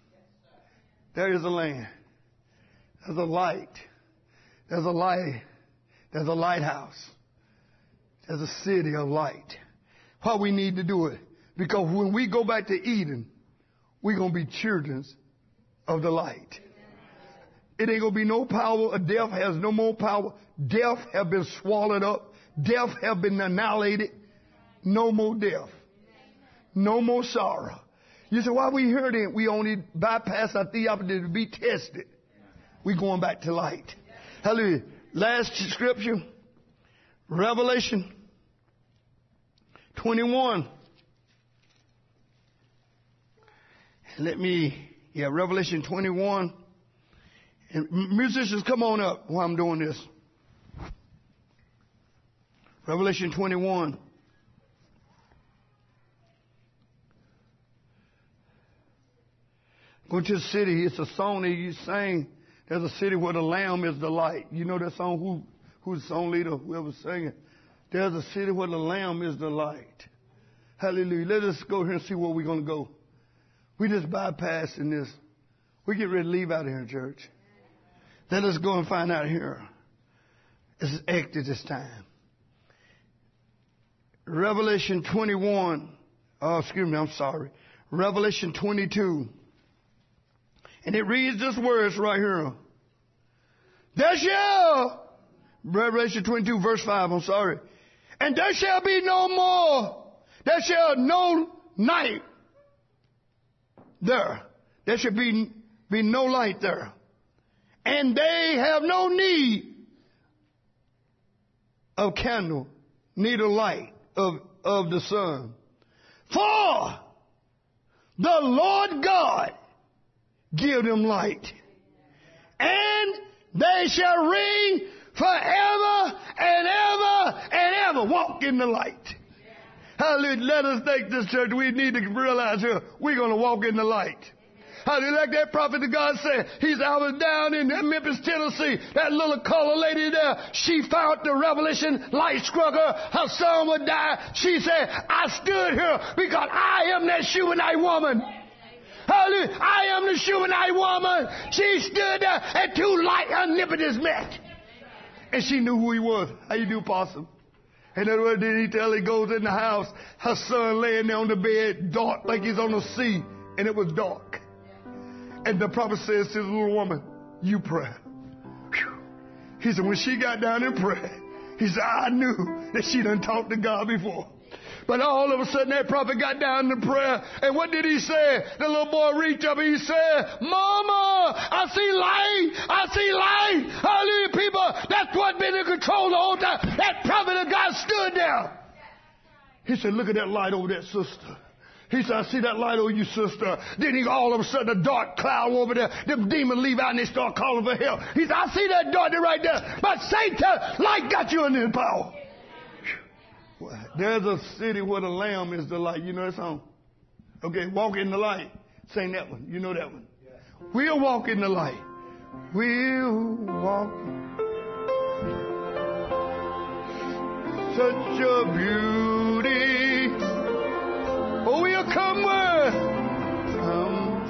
There is a land. There's a light. There's a light. There's a lighthouse. There's a city of light. Why we need to do it? Because when we go back to Eden, we're going to be children of the light. It ain't going to be no power. Death has no more power. Death have been swallowed up. Death have been annihilated. No more death. No more sorrow. You say, why we heard it? We only bypass our theology to be tested. We're going back to light. Hallelujah. Last scripture, Revelation twenty-one. Let me, yeah, Revelation twenty-one. And musicians, come on up while I'm doing this. Revelation twenty-one. Go to the city. It's a song that you sing. There's a city where the Lamb is the light. You know that song? Who, who's the song leader? Whoever's singing. There's a city where the Lamb is the light. Hallelujah. Let us go here and see where we're going to go. We just bypassing this. We get ready to leave out of here, church. Let us go and find out here. It's Exodus time. Revelation twenty-one. Oh, excuse me, I'm sorry. Revelation twenty-two. And it reads this words right here. There shall, Revelation twenty-two, verse five, I'm sorry. And there shall be no more, there shall no night there. There shall be, be no light there. And they have no need of candle, neither light of, of the sun. For the Lord God give them light. And they shall reign forever and ever and ever. Walk in the light. Hallelujah. Let us take this church. We need to realize here we're going to walk in the light. Hallelujah. Like that prophet of God said, he's I was down in Memphis, Tennessee. That little colored lady there, she found the revelation light struck her. Her son would die. She said, I stood here because I am that Shunammite woman. Hallelujah. I am the Shunammite woman. She stood there and two light omnipotence met. And she knew who he was. How you do, Apostle? And then what did he tell? He goes in the house. Her son laying there on the bed, dark like he's on the sea. And it was dark. And the prophet says to the little woman, you pray. Whew. He said, when she got down and prayed, he said, I knew that she done talked to God before. But all of a sudden that prophet got down to prayer. And what did he say? The little boy reached up and he said, Mama, I see light. I see light. Hallelujah, people. That's what been in control the whole time. That prophet of God stood there. He said, look at that light over that sister. He said, I see that light over you, sister. Then he all of a sudden, a dark cloud over there. Them demons leave out and they start calling for help. He said, I see that darkness right there. But Satan, light got you in his power. There's a city where the Lamb is the light. You know that song? Okay, walk in the light. Sing that one. You know that one. We'll walk in the light. We'll walk in such a beauty. Oh, we'll come where? Come.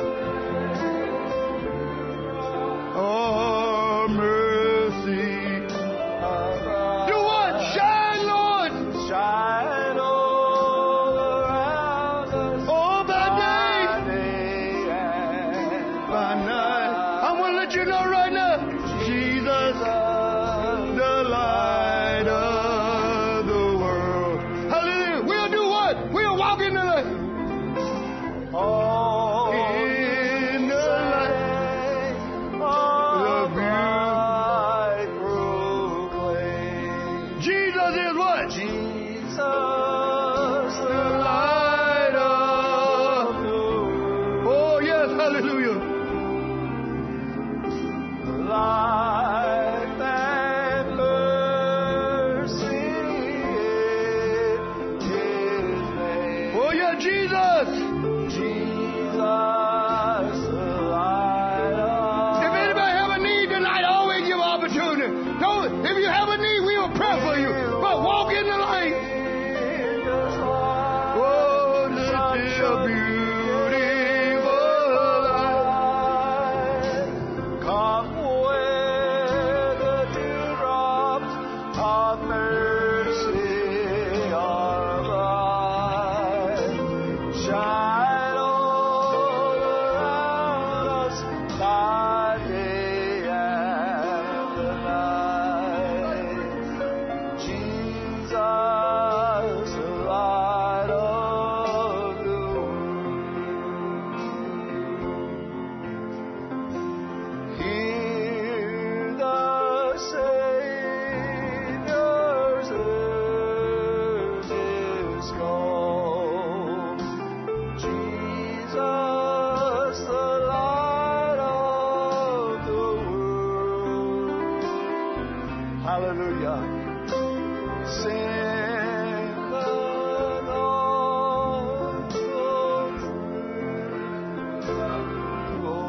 Oh, mercy. Do what? Shine, Lord. Shine all around us. Oh, by day. By day and By night. I want to let you know right now. Jesus, the light of the world. Hallelujah. We'll do what? We'll walk in the light. Oh, In the light. of The light proclaim. Jesus is what? Jesus, The the light of. the world. Oh, yes. Hallelujah. Life and mercy in His name. Oh, yeah, Jesus. Jesus, the light of. If anybody have a need tonight, always give opportunity. Don't, if you have a need, we will pray for you. But walk in the light. Oh, such a beautiful light. Come where the dewdrops of mercy are bright. Shine all around us by day and the night. Jesus, the light of the world. Hear the Savior's earnest call. Jesus, the light of the world. Hallelujah. Sing the Lord, oh,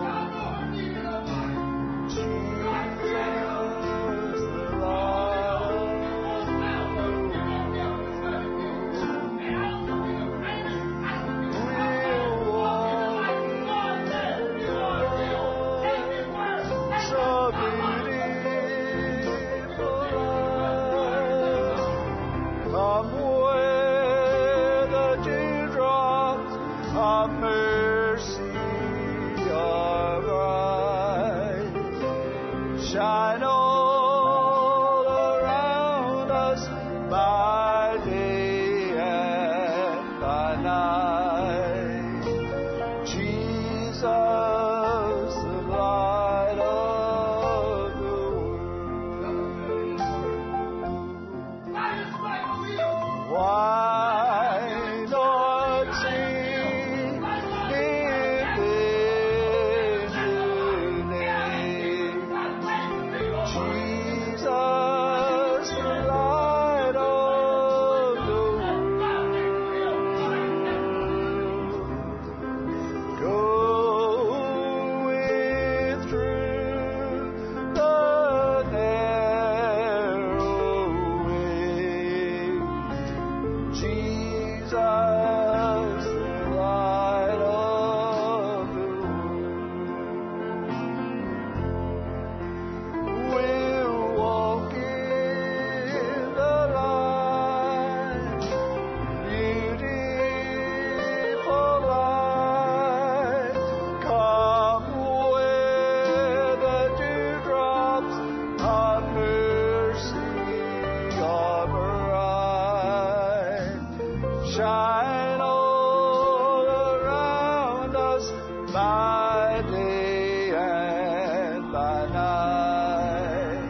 shine all around us by day and by night.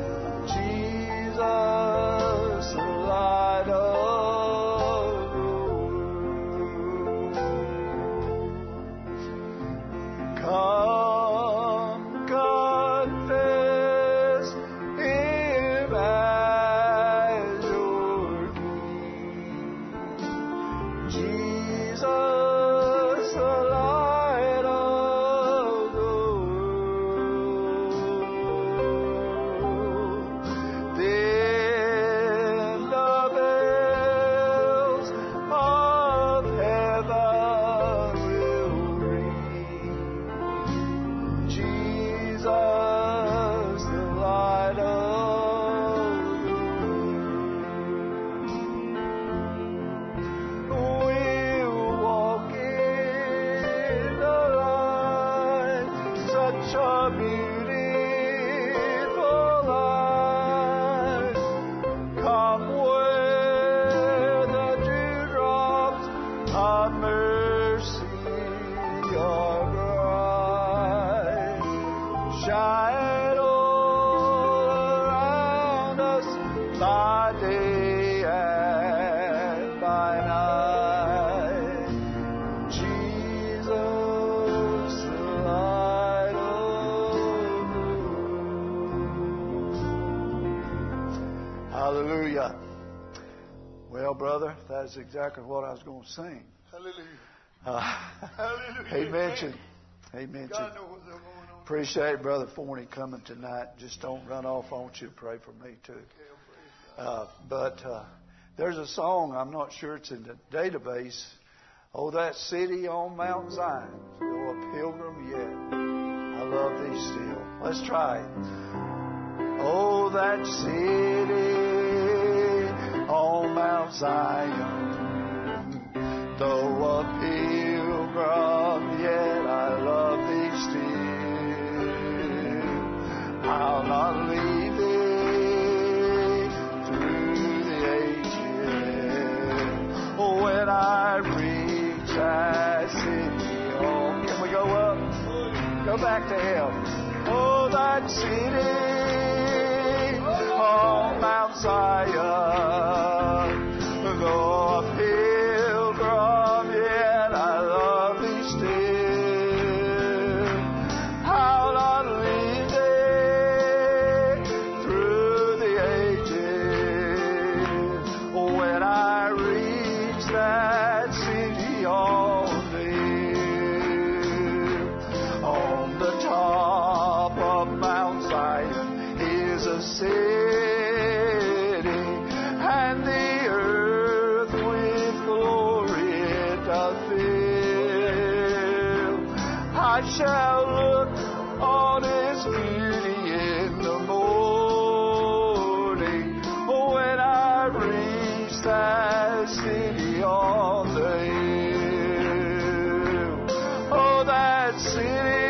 Jesus, the light of the world. Come, confess Him as your King. Jesus, the light of the world. Then the bells of heaven will ring. Jesus, the light of the world. We'll walk in the light, such a beautiful light. Come where the dewdrops of mercy are bright. Shine all around us by day and by night. Jesus, the light of the world. Hallelujah. Well, brother, that's exactly what I was going to sing. Hallelujah. Uh, Hallelujah. he mentioned, he mentioned. God knows what's going on. Appreciate Brother Forney coming tonight. Just don't run off. I want you to pray for me too. Uh, but uh, there's a song, I'm not sure it's in the database. Oh, that city on Mount Zion, though a pilgrim yet, I love thee still. Let's try it. Oh, that city on Mount Zion, though a pilgrim yet, I love thee still. I'll not leave thee through the ages. When I reach that city, oh, can we go up? Go back to hell. Oh, that city on Mount Zion, though a pilgrim yet, I love thee still. I'll not leave thee through the ages. When I reach that city on the hill, on the top of Mount Zion is a city, and the earth with glory it doth fill. I shall look on its beauty in the morning, when I reach that city on the hill. Oh, that city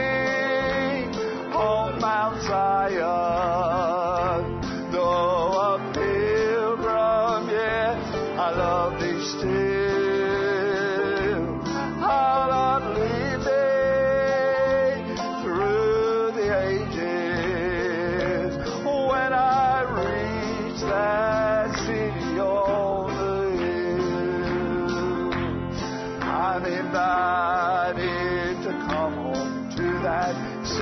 on Mount Zion, though a pilgrim yet, I love thee still. I'll not leave thee through the ages. When I reach that city on the hill, I'm invited to come home to that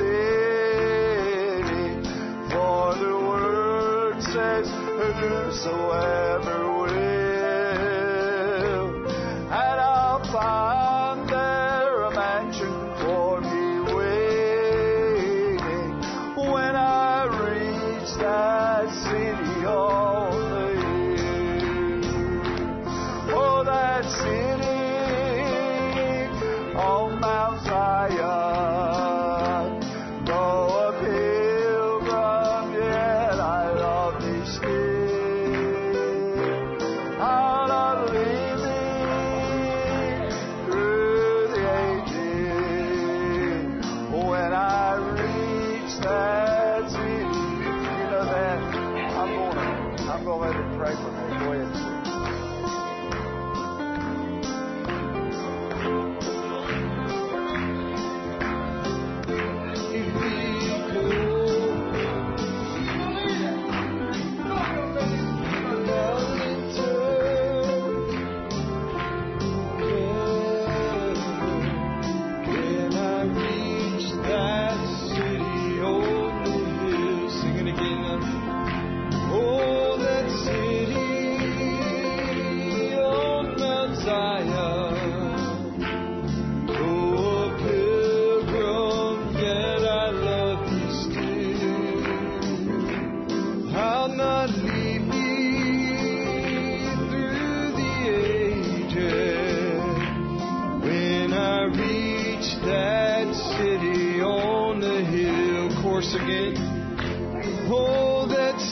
city, for the word says, whosoever will, and I'll find there a mansion for me waiting, when I reach that city on the hill. Oh, that city on Mount Zion, though a pilgrim yet, I love thee still. I'll not leave thee through the ages. When I reach that city, you know that I'm going to I'm going to pray for me. Go ahead.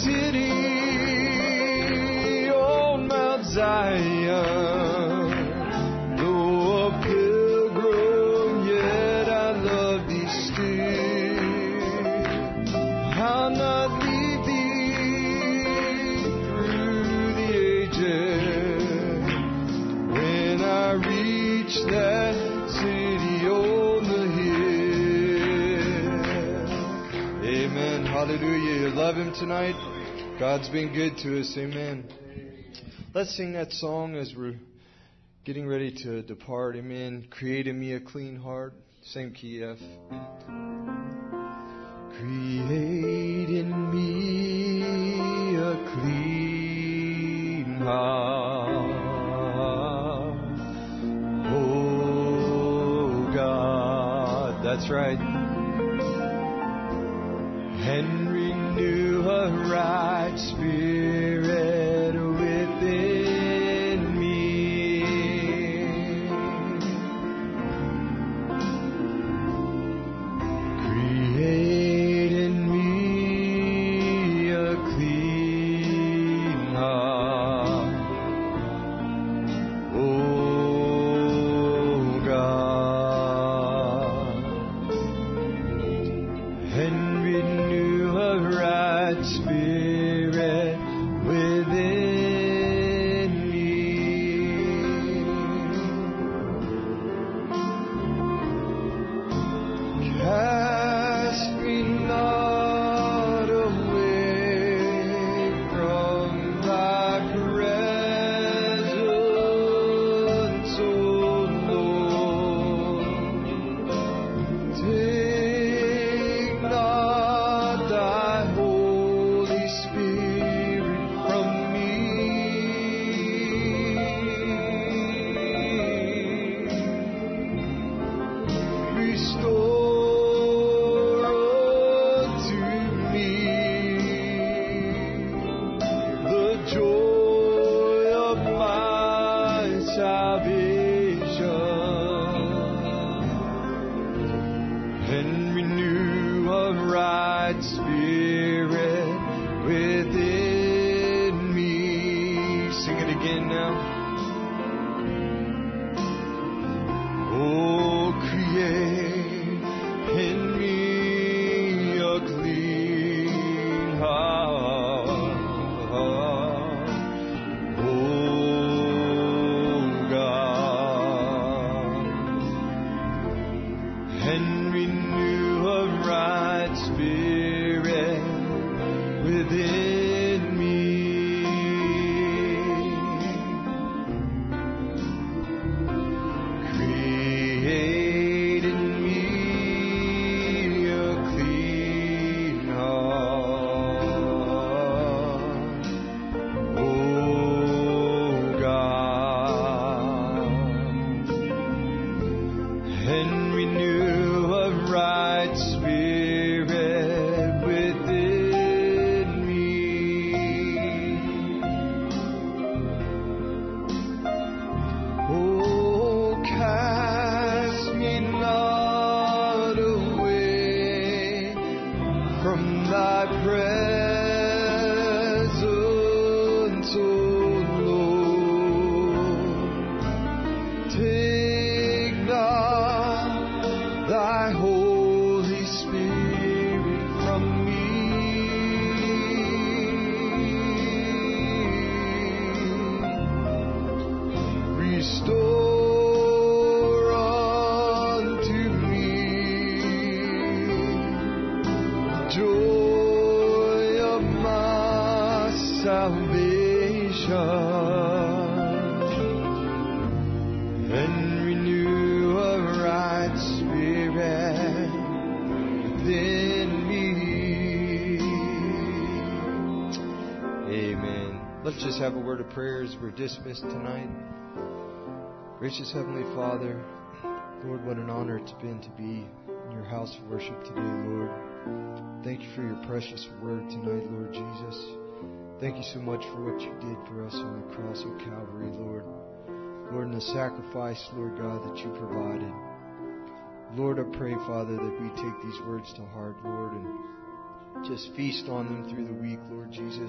city on Mount Zion. Though a pilgrim, yet I love thee still. I'll not leave thee through the ages. When I reach that city on the hill. Amen. Hallelujah. You love Him tonight? God's been good to us. Amen. Let's sing that song as we're getting ready to depart. Amen. Create in me a clean heart. Same key, F. Create in me a clean heart. Oh God. That's right. And renew a right spirit within me. Create in me a clean heart. Oh God. And renew a right spirit within me. Cast me not away from thy presence, O Lord. Take not thy Holy Spirit from me. Restore unto me the joy of my salvation, and renew a right spirit within me. Sing it again now. Oh, create in me a clean heart. Oh God. And renew a right spirit within me. Create in me a clean heart. Oh God. And renew a right spirit within me. Oh, cast me not away from thy presence, O Lord. Take not thy Holy Spirit from me. Restore unto me joy of my salvation, and renew a right spirit within me. Amen. Let's just have a word of prayer as we're dismissed tonight. Gracious Heavenly Father, Lord, what an honor it's been to be in your house of worship today, Lord. Thank you for your precious word tonight, Lord Jesus. Thank you so much for what you did for us on the cross of Calvary, Lord. Lord, and the sacrifice, Lord God, that you provided. Lord, I pray, Father, that we take these words to heart, Lord, and just feast on them through the week, Lord Jesus.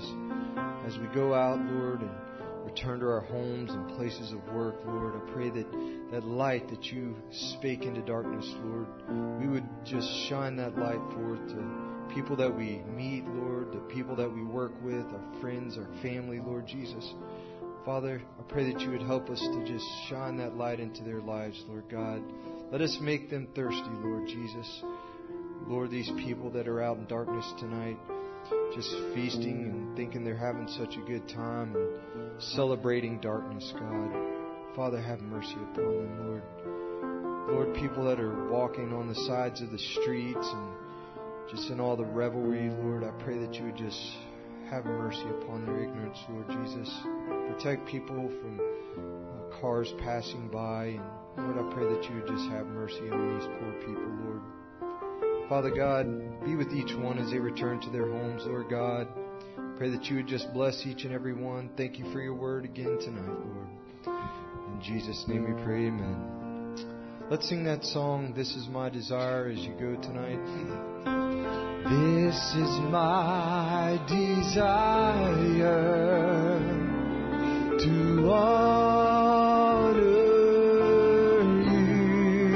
as we go out, Lord, and return to our homes and places of work, Lord, I pray that that light that you spake into darkness, Lord, we would just shine that light forth to people that we meet, Lord, the people that we work with, our friends, our family, Lord Jesus. Father, I pray that you would help us to just shine that light into their lives, Lord God. Let us make them thirsty, Lord Jesus. Lord, these people that are out in darkness tonight, just feasting and thinking they're having such a good time and celebrating darkness, God. Father, have mercy upon them, Lord. Lord, people that are walking on the sides of the streets and just in all the revelry, Lord, I pray that you would just have mercy upon their ignorance, Lord Jesus. Protect people from uh, cars passing by. And Lord, I pray that you would just have mercy on these poor people, Lord. Father God, be with each one as they return to their homes, Lord God. Pray that you would just bless each and every one. Thank you for your word again tonight, Lord. In Jesus' name we pray, amen. Let's sing that song, This Is My Desire, as you go tonight. This is my desire to honor you,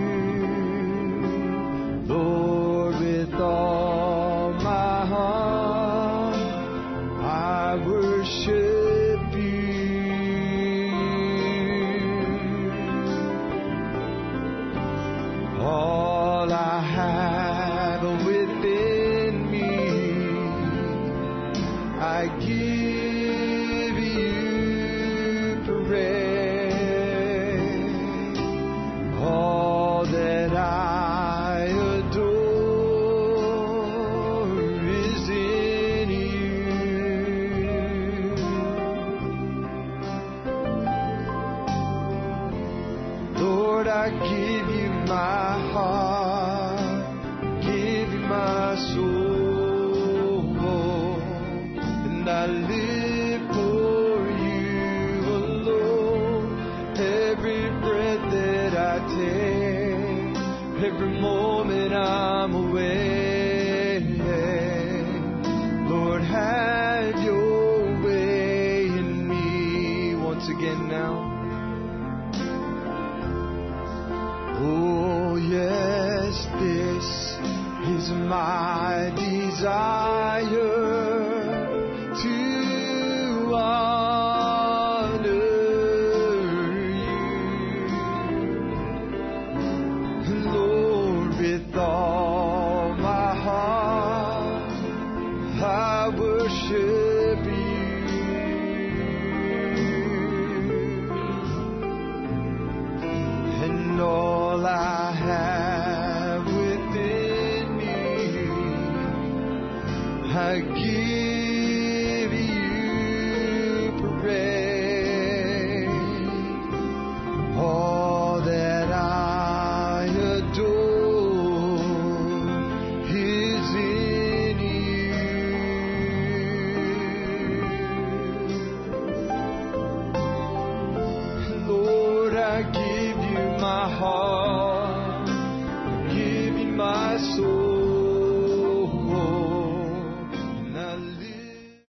Lord, with all my heart I worship you. All I have within me I give you praise. All that I adore is in you. Lord, I give you my heart, give you my soul, and I live